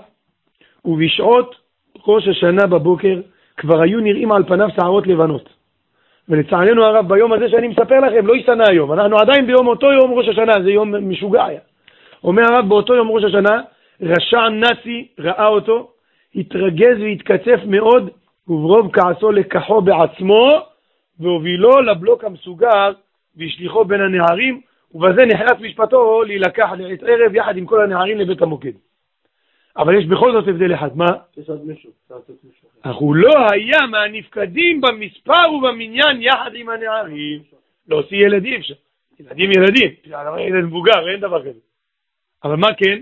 ובשעות ראש השנה בבוקר כבר היו נראים על פניו שערות לבנות. ולצערנו הרב, ביום הזה שאני מספר לכם, לא ישתנה היום. אנחנו עדיין ביום אותו יום ראש השנה, זה יום משוגע היה. אומר הרב, באותו יום ראש השנה, רשע נאצי ראה אותו, התרגז והתקצף מאוד, וברוב כעסו לקחו בעצמו, והובילו לבלוק המסוגר, והשליחו בין הנערים, ובזה נחרץ משפטו להילקח לעת ערב יחד עם כל הנערים לבית המוקד. אבל יש בכל זאת הבדל אחד, מה? יש עוד מישהו, מישהו. אך הוא לא היה מהנפקדים במספר ובמניין יחד עם הנערים. להוציא ילדים אפשר. ילדים ילדים, ילד מבוגר, אין דבר כזה. אבל מה כן?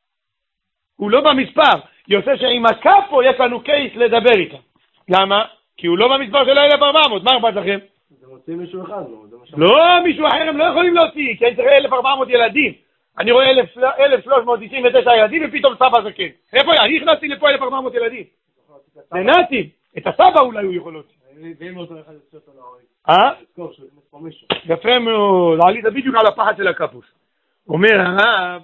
הוא לא במספר. יוצא שעם הקפו יש לנו קייס לדבר איתם. למה? כי הוא לא במספר של אלף וארבע מאות, מה אכפת לכם? זה מוציא מישהו אחד, לא? לא, מישהו אחר הם לא יכולים להוציא, כי אני צריך אלף וארבע מאות ילדים. אני רואה אלף שלוש מאות תשעים ותשע ילדים ופתאום סבא זקן. איפה היה? אני הכנסתי לפה אלף וארבע מאות ילדים. זה נאצים. את הסבא אולי הוא יכול להוציא. ואם אותו אחד יוצא אותו להוריד. אה? תזכור שהוא נכנס פה מישהו. יפה מאוד, עלית בדיוק על הפחד של הקפוס. אומר הרב,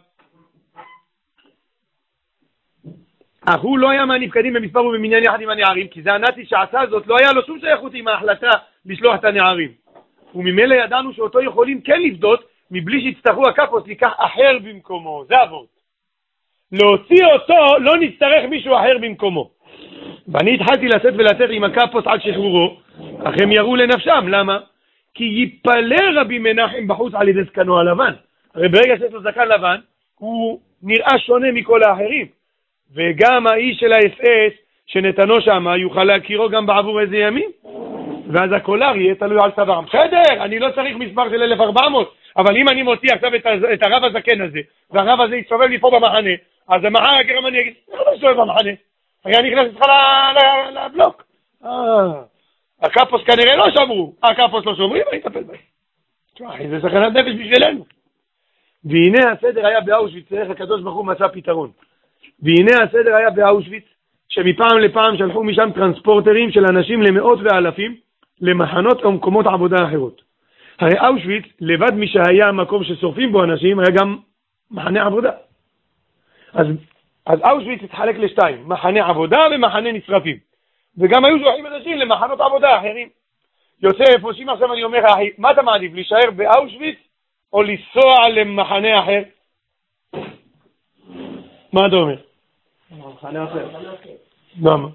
אך הוא לא היה מהנפקדים במספר ובמניין יחד עם הנערים, כי זה הנאצי שעשה זאת, לא היה לו שום שייכות עם ההחלטה לשלוח את הנערים. וממילא ידענו שאותו יכולים כן לפדות, מבלי שיצטרכו הקפוס לקח אחר במקומו. זה עבוד. להוציא אותו, לא נצטרך מישהו אחר במקומו. ואני התחלתי לצאת ולצאת עם הקפוס עד שחרורו, אך הם יראו לנפשם. למה? כי ייפלא רבי מנחם בחוץ על ידי זקנו הלבן. הרי ברגע שיש לו זקן לבן, הוא נראה שונה מכל האחרים. וגם האיש של האס אס שנתנו שם יוכל להכירו גם בעבור איזה ימים. ואז הקולר יהיה תלוי על צווארם. בסדר, אני לא צריך מספר של אלף וארבע מאות, אבל אם אני מוציא עכשיו את, את הרב הזקן הזה, והרב הזה יסתובב לי פה במחנה, אז מחר הגרמני יגיד, איך לא יסתובב במחנה? היה נכנס איתך לבלוק. אה, הקפוס כנראה לא שמרו, הקפוס לא שומרים, אני אטפל בהם. תשמע, איזה סכנת נפש בשבילנו. והנה הסדר היה באושוויץ, איך הקדוש ברוך הוא מצא פתרון. והנה הסדר היה באושוויץ, שמפעם לפעם שלחו משם טרנספורטרים של אנשים למאות ואלפים, למחנות או מקומות עבודה אחרות. הרי אושוויץ, לבד מי שהיה המקום ששורפים בו אנשים, היה גם מחנה עבודה. אז, אז אושוויץ התחלק לשתיים, מחנה עבודה ומחנה נשרפים. וגם היו שולחים אנשים למחנות עבודה אחרים. יוצא איפה שאם עכשיו אני אומר, מה אתה מעדיף, להישאר באושוויץ או לנסוע למחנה אחר? מה אתה אומר? מחנה אחר. למה?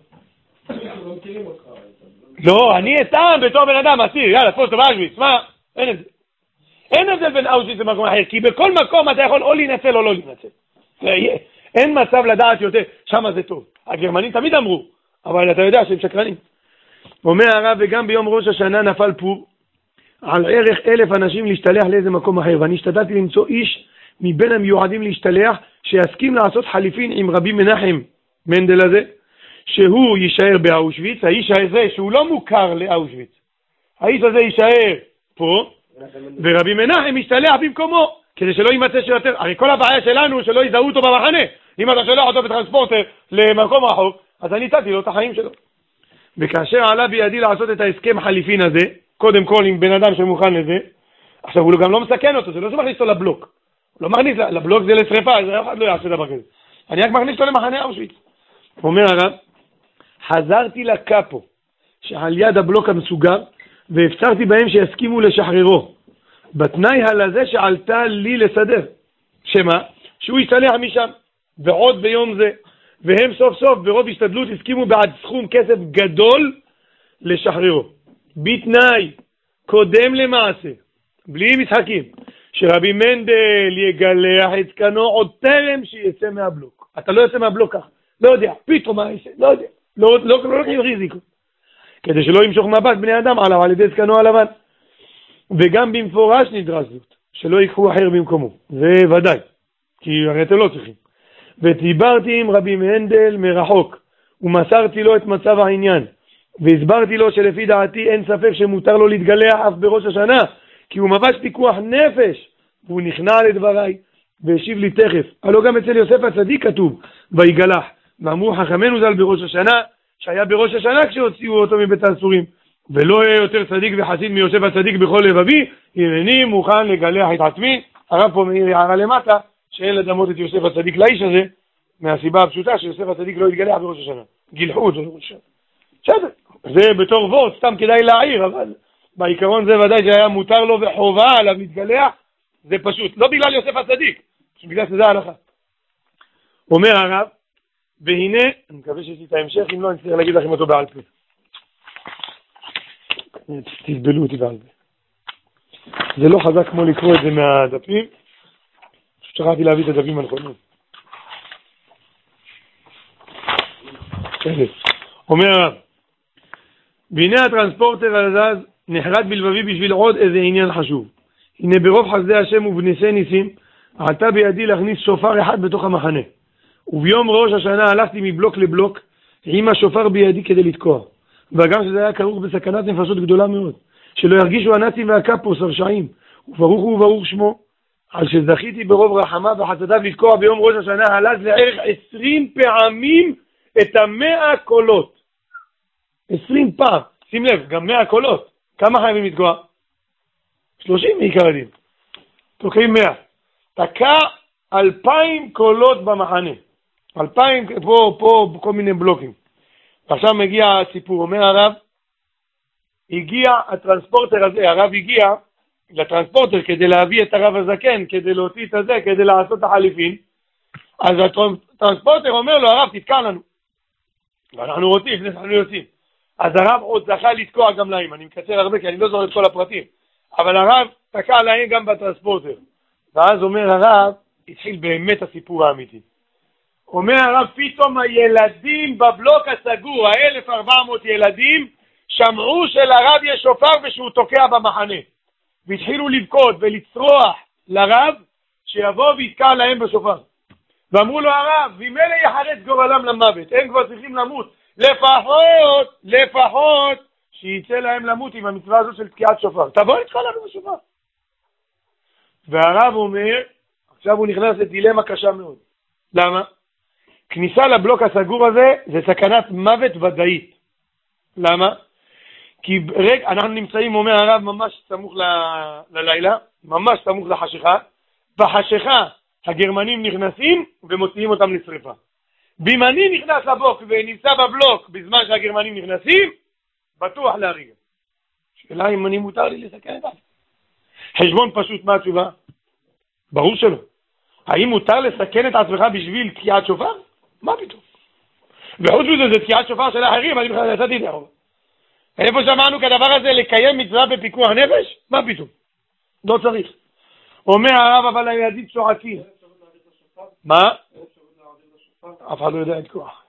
לא, אני אסתם בתור בן אדם, אסיר, יאללה, תפוס אותו באושוויץ, מה? אין הבדל. אין הבדל בין אושוויץ למקום אחר, כי בכל מקום אתה יכול או להינצל או לא להינצל. אין מצב לדעת יותר, שמה זה טוב. הגרמנים תמיד אמרו, אבל אתה יודע שהם שקרנים. אומר הרב, וגם ביום ראש השנה נפל פור, על ערך אלף אנשים להשתלח לאיזה מקום אחר, ואני השתדלתי למצוא איש מבין המיועדים להשתלח, שיסכים לעשות חליפין עם רבי מנחם מנדל הזה, שהוא יישאר באושוויץ, האיש הזה שהוא לא מוכר לאושוויץ, האיש הזה יישאר פה, ורבי מנחם ישתלח במקומו, כדי שלא יימצא שיותר, הרי כל הבעיה שלנו שלא יזהו אותו במחנה, אם אתה שולח אותו בטרנספורטר למקום רחוק, אז אני נתתי לו את החיים שלו. וכאשר עלה בידי לעשות את ההסכם חליפין הזה, קודם כל עם בן אדם שמוכן לזה, עכשיו הוא גם לא מסכן אותו, זה לא שמכניס אותו לבלוק, הוא לא מכניס, לבלוק זה לשריפה, זה אחד לא יעשה דבר כזה, אני רק מכניס אותו למחנה אושוויץ. אומר הרב, חזרתי לקאפו, שעל יד הבלוק המסוגר, והפצרתי בהם שיסכימו לשחררו, בתנאי הלזה שעלתה לי לסדר, שמה? שהוא ישתלח משם, ועוד ביום זה, והם סוף סוף ברוב השתדלות הסכימו בעד סכום כסף גדול לשחררו, בתנאי קודם למעשה, בלי משחקים, שרבי מנדל יגלח את זקנו עוד טרם שיצא מהבלוק. אתה לא יוצא מהבלוק כך, לא יודע, פתאום מה יצא, לא יודע, לא לוקחים ריזיקו, כדי שלא ימשוך מבט בני אדם עליו על ידי זקנו הלבן. וגם במפורש נדרש זאת, שלא ייקחו אחר במקומו, זה ודאי, כי הרי אתם לא צריכים. ודיברתי עם רבי מנדל מרחוק, ומסרתי לו את מצב העניין, והסברתי לו שלפי דעתי אין ספק שמותר לו להתגלח אף בראש השנה, כי הוא מבש פיקוח נפש, והוא נכנע לדבריי, והשיב לי תכף. הלא גם אצל יוסף הצדיק כתוב, ויגלח, ואמרו חכמנו ז"ל בראש השנה, שהיה בראש השנה כשהוציאו אותו מבית האסורים, ולא יהיה יותר צדיק וחסיד מיוסף הצדיק בכל לבבי, הנני מוכן לגלח את עצמי. הרב פה מעיר הערה למטה, שאין לדמות את יוסף הצדיק לאיש הזה, מהסיבה הפשוטה שיוסף הצדיק לא יתגלח בראש השנה. גילחו אותו בראש השנה. בסדר, זה בתור וורט, סתם כדאי להעיר, אבל בעיקרון זה ודאי שהיה מותר לו וחובה עליו להתגלח, זה פשוט, לא בגלל יוסף הצדיק, בגלל שזה ההלכה. אומר הרב, והנה, אני מקווה שיש לי את ההמשך, אם לא אני צריך להגיד לכם אותו בעל פה. תסבלו אותי בעל פה. זה לא חזק כמו לקרוא את זה מהדפים, שכחתי להביא את הדפים הנכונים. אומר הרב, והנה הטרנספורטר הזז נחרד בלבבי בשביל עוד איזה עניין חשוב. הנה ברוב חסדי השם ובניסי ניסים, עלתה בידי להכניס שופר אחד בתוך המחנה. וביום ראש השנה הלכתי מבלוק לבלוק עם השופר בידי כדי לתקוע. וגם שזה היה כרוך בסכנת נפשות גדולה מאוד, שלא ירגישו הנאצים והקפוס הרשעים, וברוך הוא וברוך שמו, על שזכיתי ברוב רחמה וחסדיו לתקוע ביום ראש השנה הלז לערך עשרים פעמים את המאה קולות. עשרים פעם, שים לב, גם מאה קולות. כמה חייבים לתקוע? שלושים מעיקר הדין. תוקעים מאה. תקע אלפיים קולות במחנה. אלפיים, פה, פה, כל מיני בלוקים. עכשיו מגיע הסיפור, אומר הרב, הגיע הטרנספורטר הזה, הרב הגיע לטרנספורטר כדי להביא את הרב הזקן, כדי להוציא את הזה, כדי לעשות את החליפין. אז הטרנספורטר אומר לו, הרב תתקע לנו. ואנחנו רוצים, לפני שאנחנו יוצאים. אז הרב עוד זכה לתקוע גם להם, אני מקצר הרבה כי אני לא זוכר את כל הפרטים, אבל הרב תקע להם גם בטרנספורטר. ואז אומר הרב, התחיל באמת הסיפור האמיתי. אומר הרב, פתאום הילדים בבלוק הסגור, ה-אלף וארבע מאות ילדים שמעו שלרב יש שופר ושהוא תוקע במחנה. והתחילו לבכות ולצרוח לרב שיבוא ויתקע להם בשופר. ואמרו לו הרב, ומילא יחרץ גורלם למוות, הם כבר צריכים למות. לפחות, לפחות, שיצא להם למות עם המצווה הזו של תקיעת שופר. תבוא לתקע לנו בשופר. והרב אומר, עכשיו הוא נכנס לדילמה קשה מאוד. למה? כניסה לבלוק הסגור הזה זה סכנת מוות ודאית. למה? כי רגע, אנחנו נמצאים, אומר הרב, ממש סמוך ל... ללילה, ממש סמוך לחשיכה. בחשיכה הגרמנים נכנסים ומוציאים אותם לשריפה. ואם אני נכנס לבלוק ונמצא בבלוק בזמן שהגרמנים נכנסים, בטוח להריג. שאלה אם אני מותר לי לסכן את זה. חשבון פשוט, מה התשובה? ברור שלא. האם מותר לסכן את עצמך בשביל תקיעת שופר? מה פתאום? וחוץ מזה זה תקיעת שופר של האחרים, אני בכלל יצאתי את זה. איפה שמענו כדבר הזה לקיים מצווה בפיקוח נפש? מה פתאום? לא צריך. אומר הרב, אבל הילדים צועקים. מה? אף אחד לא יודע את כוח.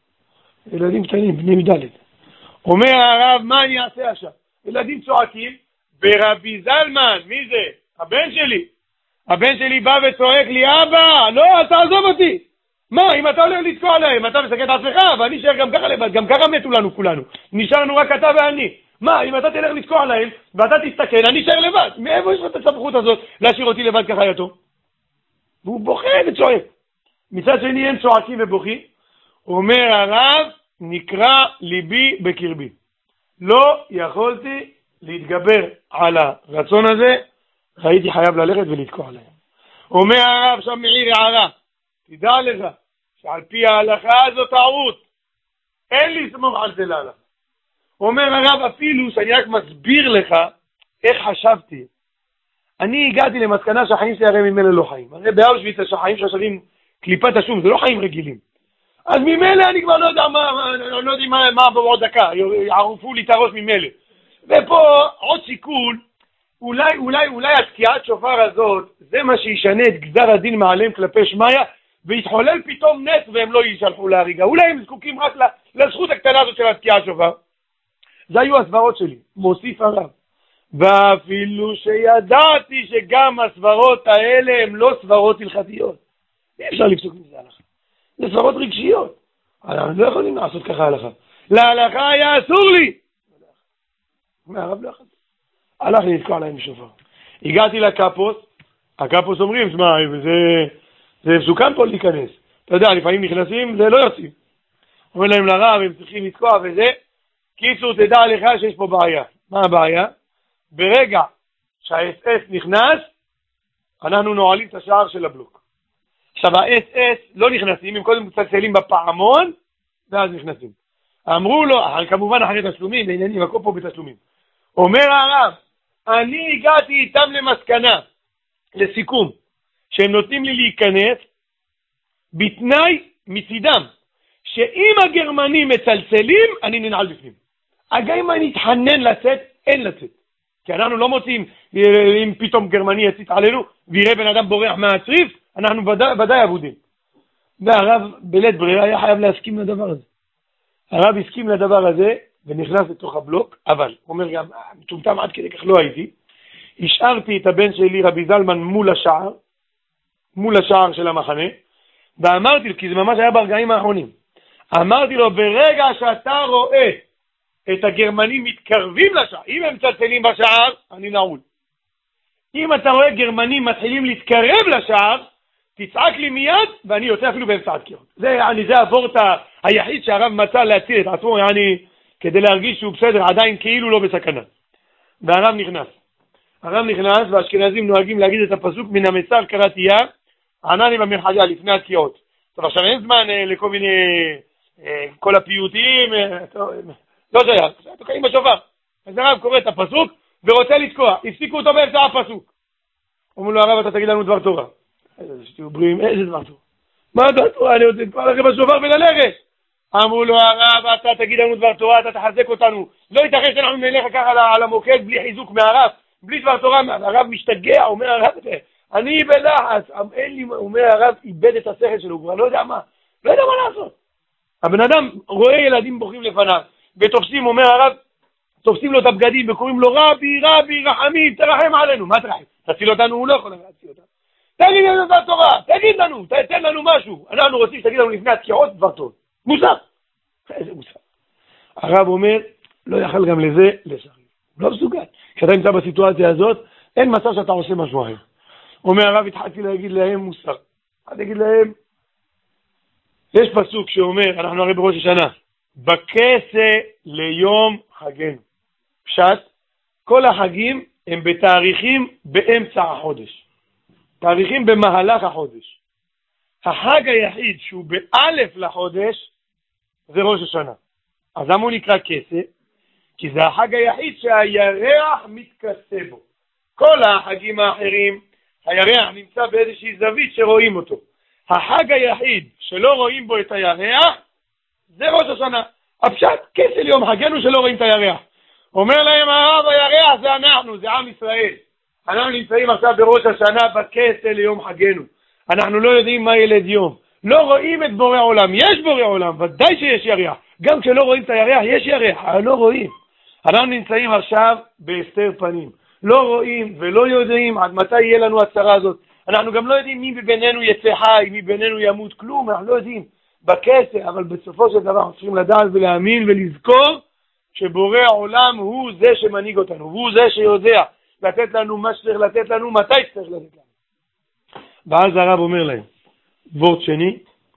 ילדים קטנים, בני מדלת. אומר הרב, מה אני אעשה עכשיו? ילדים צועקים, ורבי זלמן, מי זה? הבן שלי. הבן שלי בא וצועק לי, אבא, לא, אל תעזוב אותי. מה, אם אתה הולך לתקוע להם, אתה מסכן את עצמך, ואני אשאר גם ככה לבד, גם ככה מתו לנו כולנו. נשארנו רק אתה ואני. מה, אם אתה תלך לתקוע להם, ואתה תסתכן, אני אשאר לבד. מאיפה יש לך את הסמכות הזאת להשאיר אותי לבד ככה יתום? והוא בוכה וצועק. מצד שני הם צועקים ובוכים. אומר הרב, נקרא ליבי בקרבי. לא יכולתי להתגבר על הרצון הזה, הייתי חייב ללכת ולתקוע להם. אומר הרב, שם מעיר הערה, תדע לך שעל פי ההלכה זו טעות. אין לי סמוך על זה להלכה. אומר הרב, אפילו שאני רק מסביר לך איך חשבתי. אני הגעתי למסקנה שהחיים שלי הרי ממילא לא חיים. הרי באושוויץ שהחיים ששווים קליפת השום, זה לא חיים רגילים. אז ממילא אני כבר לא יודע מה, לא יודע מה, מה בעוד דקה, יערפו לי את הראש ממילא. ופה עוד סיכון, אולי, אולי, אולי התקיעת שופר הזאת, זה מה שישנה את גזר הדין מעליהם כלפי שמיה, ויתחולל פתאום נס והם לא ישלחו להריגה. אולי הם זקוקים רק לזכות הקטנה הזאת של התקיעת שופר. זה היו הסברות שלי, מוסיף הרב. ואפילו שידעתי שגם הסברות האלה הן לא סברות הלכתיות. אי אפשר לפסוק מזה הלכה. זה סברות רגשיות. אנחנו לא יכולים לעשות ככה הלכה. להלכה היה אסור לי. מהרב לא יכול. הלך לי לתקוע להם בשופר. הגעתי לקפוס, הקפוס אומרים, שמע, זה, זה מסוכן פה להיכנס. אתה יודע, לפעמים נכנסים, זה לא יוצאים. אומר להם לרב, הם צריכים לתקוע וזה. קיצור, תדע לך שיש פה בעיה. מה הבעיה? ברגע שה-אס אס נכנס, אנחנו נועלים את השער של הבלוק. עכשיו, ה-אס אס לא נכנסים, הם קודם מצלצלים בפעמון, ואז נכנסים. אמרו לו, כמובן אחרי תשלומים, בעניינים, הכל פה בתשלומים. אומר הרב, אני הגעתי איתם למסקנה, לסיכום, שהם נותנים לי להיכנס, בתנאי מצידם, שאם הגרמנים מצלצלים, אני ננעל בפנים. אגב, אם אני אתחנן לצאת, אין לצאת. כי אנחנו לא מוצאים, אם פתאום גרמני יצית עלינו, ויראה בן אדם בורח מהצריף, אנחנו ודאי, ודאי עבודים. והרב בלית ברירה היה חייב להסכים לדבר הזה. הרב הסכים לדבר הזה, ונכנס לתוך הבלוק, אבל, הוא אומר גם, מטומטם עד כדי כך לא הייתי, השארתי את הבן שלי, רבי זלמן, מול השער, מול השער של המחנה, ואמרתי לו, כי זה ממש היה ברגעים האחרונים, אמרתי לו, ברגע שאתה רואה את הגרמנים מתקרבים לשער, אם הם צלצלים בשער, אני נעול. אם אתה רואה גרמנים מתחילים להתקרב לשער, תצעק לי מיד, ואני יוצא אפילו באמצע הדקיות. זה, יעני, זה הוורט היחיד שהרב מצא להציל את עצמו, יעני, כדי להרגיש שהוא בסדר, עדיין כאילו לא בסכנה. והרב נכנס. הרב נכנס, והאשכנזים נוהגים להגיד את הפסוק, מן המצר קראתיה, ענני במרחגה לפני התקיעות. טוב, עכשיו אין זמן לכל מיני, כל הפיוטים, לא שייך, תוקעים בשופר. אז הרב קורא את הפסוק, ורוצה לתקוע. הפסיקו אותו באמצע הפסוק. אומרים לו, הרב, אתה תגיד לנו דבר תורה. איזה שתהיו בריאים, איזה דבר תורה? מה דבר תורה? אני רוצה לתקוע לכם בשופר וללכת. אמרו לו, הרב, אתה תגיד לנו דבר תורה, אתה תחזק אותנו. לא ייתכן שאנחנו נלך ככה על המוקד בלי חיזוק מהרב, בלי דבר תורה. הרב משתגע, אומר הרב, אני בלחץ. אין לי, אומר הרב, איבד את השכל שלו, הוא כבר לא יודע מה. לא יודע מה לעשות. הבן אדם רואה ילדים בוכים לפניו, ותופסים, אומר הרב, תופסים לו את הבגדים וקוראים לו רבי, רבי, רחמים, תרחם עלינו. מה תרחם? תציל אותנו, הוא לא יכול להציל אותנו. תגיד לנו את התורה, תגיד לנו, תתן לנו משהו. אנחנו רוצים שתגיד לנו לפני התקיעות דבר טוב. מוסר. איזה מוסר. הרב אומר, לא יכל גם לזה לסריב. לא מסוגל. כשאתה נמצא בסיטואציה הזאת, אין מצב שאתה עושה משהו אחר. אומר הרב, התחלתי להגיד להם מוסר. אני אגיד להם, יש פסוק שאומר, אנחנו הרי בראש השנה, בכסה ליום חגנו. פשט, כל החגים הם בתאריכים באמצע החודש. תאריכים במהלך החודש. החג היחיד שהוא באלף לחודש, זה ראש השנה. אז למה הוא נקרא כסה? כי זה החג היחיד שהירח מתכסה בו. כל החגים האחרים, הירח נמצא באיזושהי זווית שרואים אותו. החג היחיד שלא רואים בו את הירח, זה ראש השנה. הפשט, כסה ליום חגנו שלא רואים את הירח. אומר להם הרב, הירח זה אנחנו, זה עם ישראל. אנחנו נמצאים עכשיו בראש השנה בכסה ליום חגנו. אנחנו לא יודעים מה ילד יום. לא רואים את בורא עולם. יש בורא עולם, ודאי שיש ירח. גם כשלא רואים את הירח, יש ירח, אבל לא רואים. אנחנו נמצאים עכשיו בהסתר פנים. לא רואים ולא יודעים עד מתי יהיה לנו הצרה הזאת. אנחנו גם לא יודעים מי בינינו יצא חי, מי בינינו ימות, כלום, אנחנו לא יודעים. בכסה, אבל בסופו של דבר אנחנו צריכים לדעת ולהאמין ולזכור שבורא העולם הוא זה שמנהיג אותנו, הוא זה שיודע לתת לנו מה שצריך לתת לנו, מתי צריך לתת לנו. ואז הרב אומר להם, וורט שני,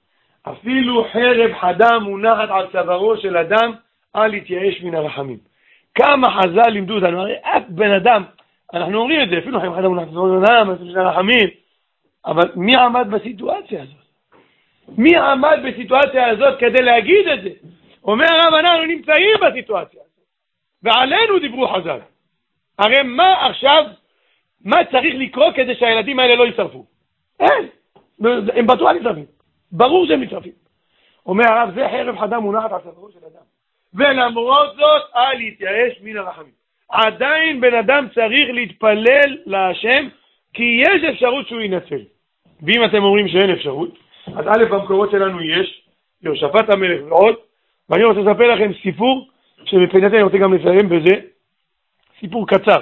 אפילו חרב חדה מונחת על צווארו של אדם, אל יתייאש מן הרחמים. כמה חז"ל לימדו אותנו, הרי אף בן אדם, אנחנו אומרים את זה, אפילו חרב חדה מונחת על צווארו של אדם, של הרחמים, אבל מי עמד בסיטואציה הזאת? מי עמד בסיטואציה הזאת כדי להגיד את זה? אומר הרב, אנחנו נמצאים בסיטואציה הזאת, ועלינו דיברו חז"ל. הרי מה עכשיו, מה צריך לקרוא כדי שהילדים האלה לא ישרפו? אין, הם בטוח נשרפים, ברור שהם נשרפים. אומר הרב, זה חרב חדה מונחת על צווארו של אדם, ולמרות זאת אל יתייאש מן הרחמים. עדיין בן אדם צריך להתפלל להשם, כי יש אפשרות שהוא ינצל. ואם אתם אומרים שאין אפשרות, אז א' במקורות שלנו יש, יהושפט המלך ועוד, ואני רוצה לספר לכם סיפור, שמבחינתי אני רוצה גם לסיים בזה, סיפור קצר,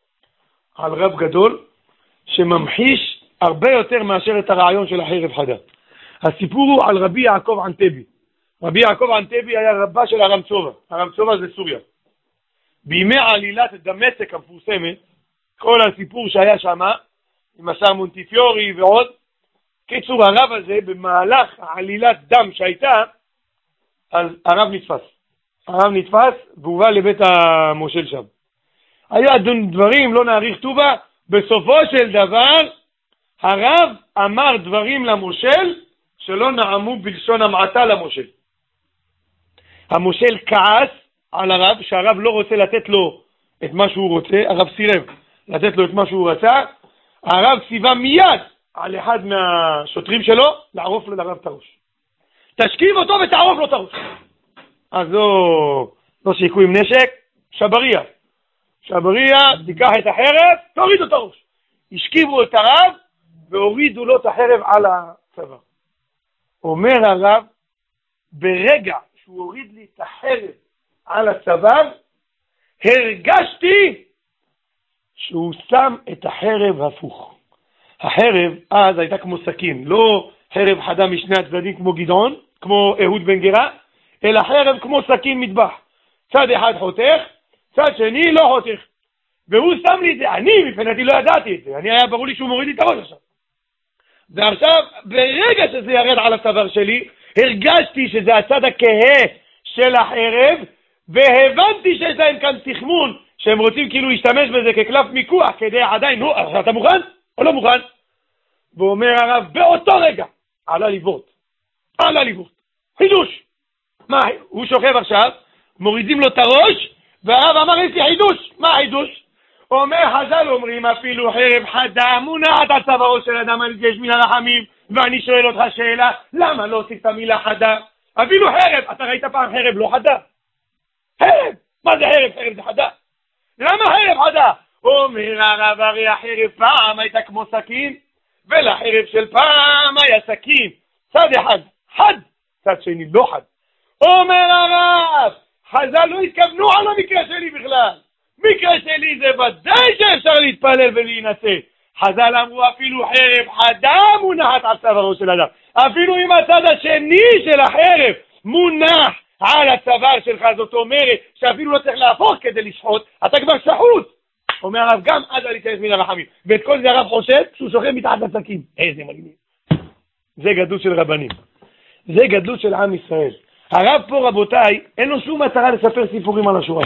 על רב גדול, שממחיש הרבה יותר מאשר את הרעיון של החרב חדה. הסיפור הוא על רבי יעקב ענטבי. רבי יעקב ענטבי היה רבה של הרמצובה. הרמצובה זה סוריה. בימי עלילת דמשק המפורסמת, כל הסיפור שהיה שם, עם השר מונטיפיורי ועוד, קיצור הרב הזה, במהלך עלילת דם שהייתה, אז הרב נתפס. הרב נתפס והובא לבית המושל שם. היה דברים, לא נאריך טובה, בסופו של דבר, הרב אמר דברים למושל, שלא נעמו בלשון המעטה למושל. המושל כעס על הרב, שהרב לא רוצה לתת לו את מה שהוא רוצה, הרב סירב לתת לו את מה שהוא רצה, הרב ציווה מיד על אחד מהשוטרים שלו, לערוף לו לרב את הראש. תשכיב אותו ותערוף לו את הראש. אז לא, לא שיקו עם נשק, שבריה. שבריה, תיקח את החרב, תורידו את הראש. השכיבו את הרב, והורידו לו את החרב על הצבא. אומר הרב, ברגע שהוא הוריד לי את החרב על הצבא, הרגשתי שהוא שם את החרב הפוך. החרב אז הייתה כמו סכין, לא חרב חדה משני הצדדים כמו גדעון, כמו אהוד בן גרה, אלא חרב כמו סכין מטבח. צד אחד חותך, צד שני לא חותך. והוא שם לי את זה, אני מבחינתי לא ידעתי את זה, אני היה ברור לי שהוא מוריד לי את הראש עכשיו. ועכשיו, ברגע שזה ירד על הצוואר שלי, הרגשתי שזה הצד הכהה של החרב, והבנתי שיש להם כאן תכמון, שהם רוצים כאילו להשתמש בזה כקלף מיקוח, כדי עדיין, נו, אתה מוכן או לא מוכן? ואומר הרב, באותו רגע, עלה ליבוט, עלה ליבוט, חידוש. מה, הוא שוכב עכשיו, מורידים לו את הראש, והרב אמר, יש לי חידוש. מה חידוש? אומר חז"ל אומרים, אפילו חרב חדה מונחת על צווארו של אדם אל יתייאש מן הרחמים, ואני שואל אותך שאלה, למה לא הוסיף את המילה חדה? אפילו חרב, אתה ראית פעם חרב לא חדה? חרב, מה זה חרב? חרב זה חדה. למה חרב חדה? אומר הרב, הרי החרב פעם הייתה כמו סכין, ולחרב של פעם היה סכין, צד אחד חד, צד שני לא חד. אומר הרב, חז"ל לא התכוונו על המקרה שלי בכלל. מקרה שלי זה ודאי שאפשר להתפלל ולהינשא. חז"ל אמרו אפילו חרב חדה מונחת על צווארו של אדם. אפילו אם הצד השני של החרב מונח על הצוואר שלך, זאת אומרת שאפילו לא צריך להפוך כדי לשחוט, אתה כבר שחוט. אומר הרב, גם אז אל תיכנס מן הרחמים. ואת כל זה הרב חושב שהוא שוכב מתחת לסכין. איזה מגניב. זה גדלות של רבנים. זה גדלות של עם ישראל. הרב פה, רבותיי, אין לו שום מטרה לספר סיפורים על השורה.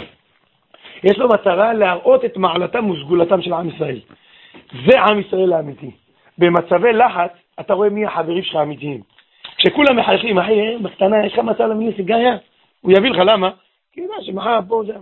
יש לו מטרה להראות את מעלתם וסגולתם של עם ישראל. זה עם ישראל האמיתי. במצבי לחץ, אתה רואה מי החברים שלך האמיתיים. כשכולם מחייכים, אחי, בקטנה, יש לך מצב למיני סיגריה? הוא יביא לך, למה? כי יודע שמחר פה זה...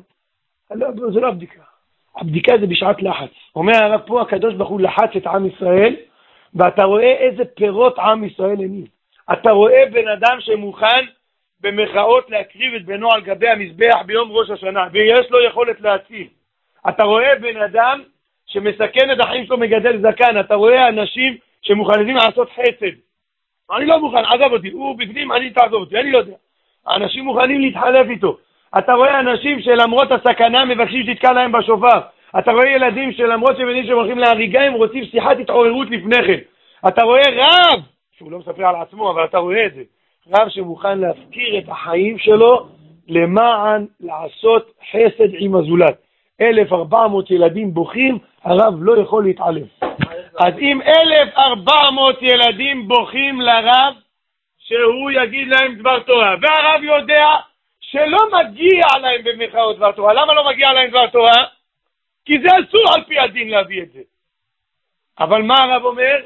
זה לא הבדיקה. הבדיקה זה בשעת לחץ. אומר הרב פה, הקדוש ברוך הוא לחץ את עם ישראל, ואתה רואה איזה פירות עם ישראל הניב. אתה רואה בן אדם שמוכן במחאות להקריב את בנו על גבי המזבח ביום ראש השנה, ויש לו יכולת להציל. אתה רואה בן אדם שמסכן את החיים שלו, מגדל זקן. אתה רואה אנשים שמוכנים לעשות חסד. אני לא מוכן, עזב אותי, הוא בפנים, אני תעזוב אותי, אני לא יודע. האנשים מוכנים להתחלף איתו. אתה רואה אנשים שלמרות הסכנה מבקשים שתתקע להם בשופר. אתה רואה ילדים שלמרות שהם יודעים שהם הולכים להריגה, הם רוצים שיחת התעוררות לפני כן. אתה רואה רב, שהוא לא מספר על עצמו, אבל אתה רואה את זה, רב שמוכן להפקיר את החיים שלו למען לעשות חסד עם הזולת. אלף וארבע מאות ילדים בוכים, הרב לא יכול להתעלם. אז אם אלף וארבע מאות ילדים בוכים לרב, שהוא יגיד להם דבר תורה, והרב יודע שלא מגיע להם במחאות דבר תורה. למה לא מגיע להם דבר תורה? כי זה אסור על פי הדין להביא את זה. אבל מה הרב אומר?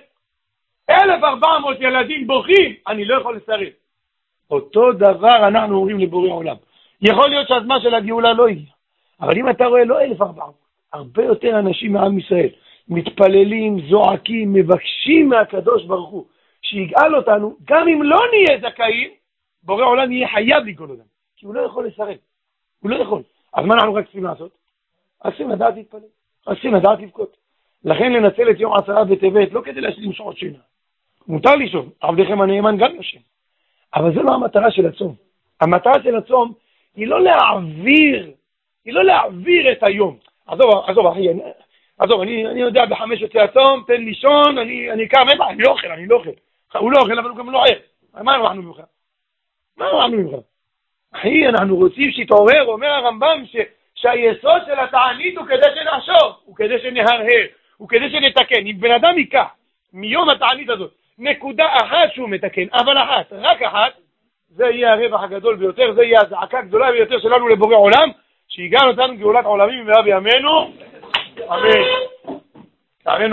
אלף וארבע מאות ילדים בוכים, אני לא יכול לסרב. אותו דבר אנחנו אומרים לבורא עולם. יכול להיות שהזמן של הגאולה לא יהיה. אבל אם אתה רואה לא אלף וארבע מאות, הרבה יותר אנשים מעם ישראל, מתפללים, זועקים, מבקשים מהקדוש ברוך הוא, שיגאל אותנו, גם אם לא נהיה זכאים, בורא עולם יהיה חייב לגאול אותנו. כי הוא לא יכול לסרב. הוא לא יכול. אז מה אנחנו רק צריכים לעשות? צריכים לדעת להתפלל. צריכים לדעת לבכות. לכן לנצל את יום עשרה בטבת, לא כדי להשלים שעות שינה. מותר לישון, עבדכם הנאמן גם יושן. אבל זה לא המטרה של הצום. המטרה של הצום היא לא להעביר, היא לא להעביר את היום. עזוב, עזוב, אחי, אני, עזוב, אני, אני יודע בחמש יוצא הצום, תן לישון, אני, אני קם, אני לא אוכל, אני לא אוכל. הוא לא אוכל, אבל הוא גם לא ער. מה אנחנו ממך? מה אנחנו ממך? אחי, אנחנו רוצים שתעורר, אומר הרמב"ם, ש, שהיסוד של התענית הוא כדי שנחשוב, הוא כדי שנהרהר, הוא כדי שנתקן. אם בן אדם ייקח מיום התענית הזאת, נקודה אחת שהוא מתקן, אבל אחת, רק אחת, זה יהיה הרווח הגדול ביותר, זה יהיה הזעקה הגדולה ביותר שלנו לבורא עולם, שיגאל אותנו גאולת עולמים במהרה בימינו. אמן.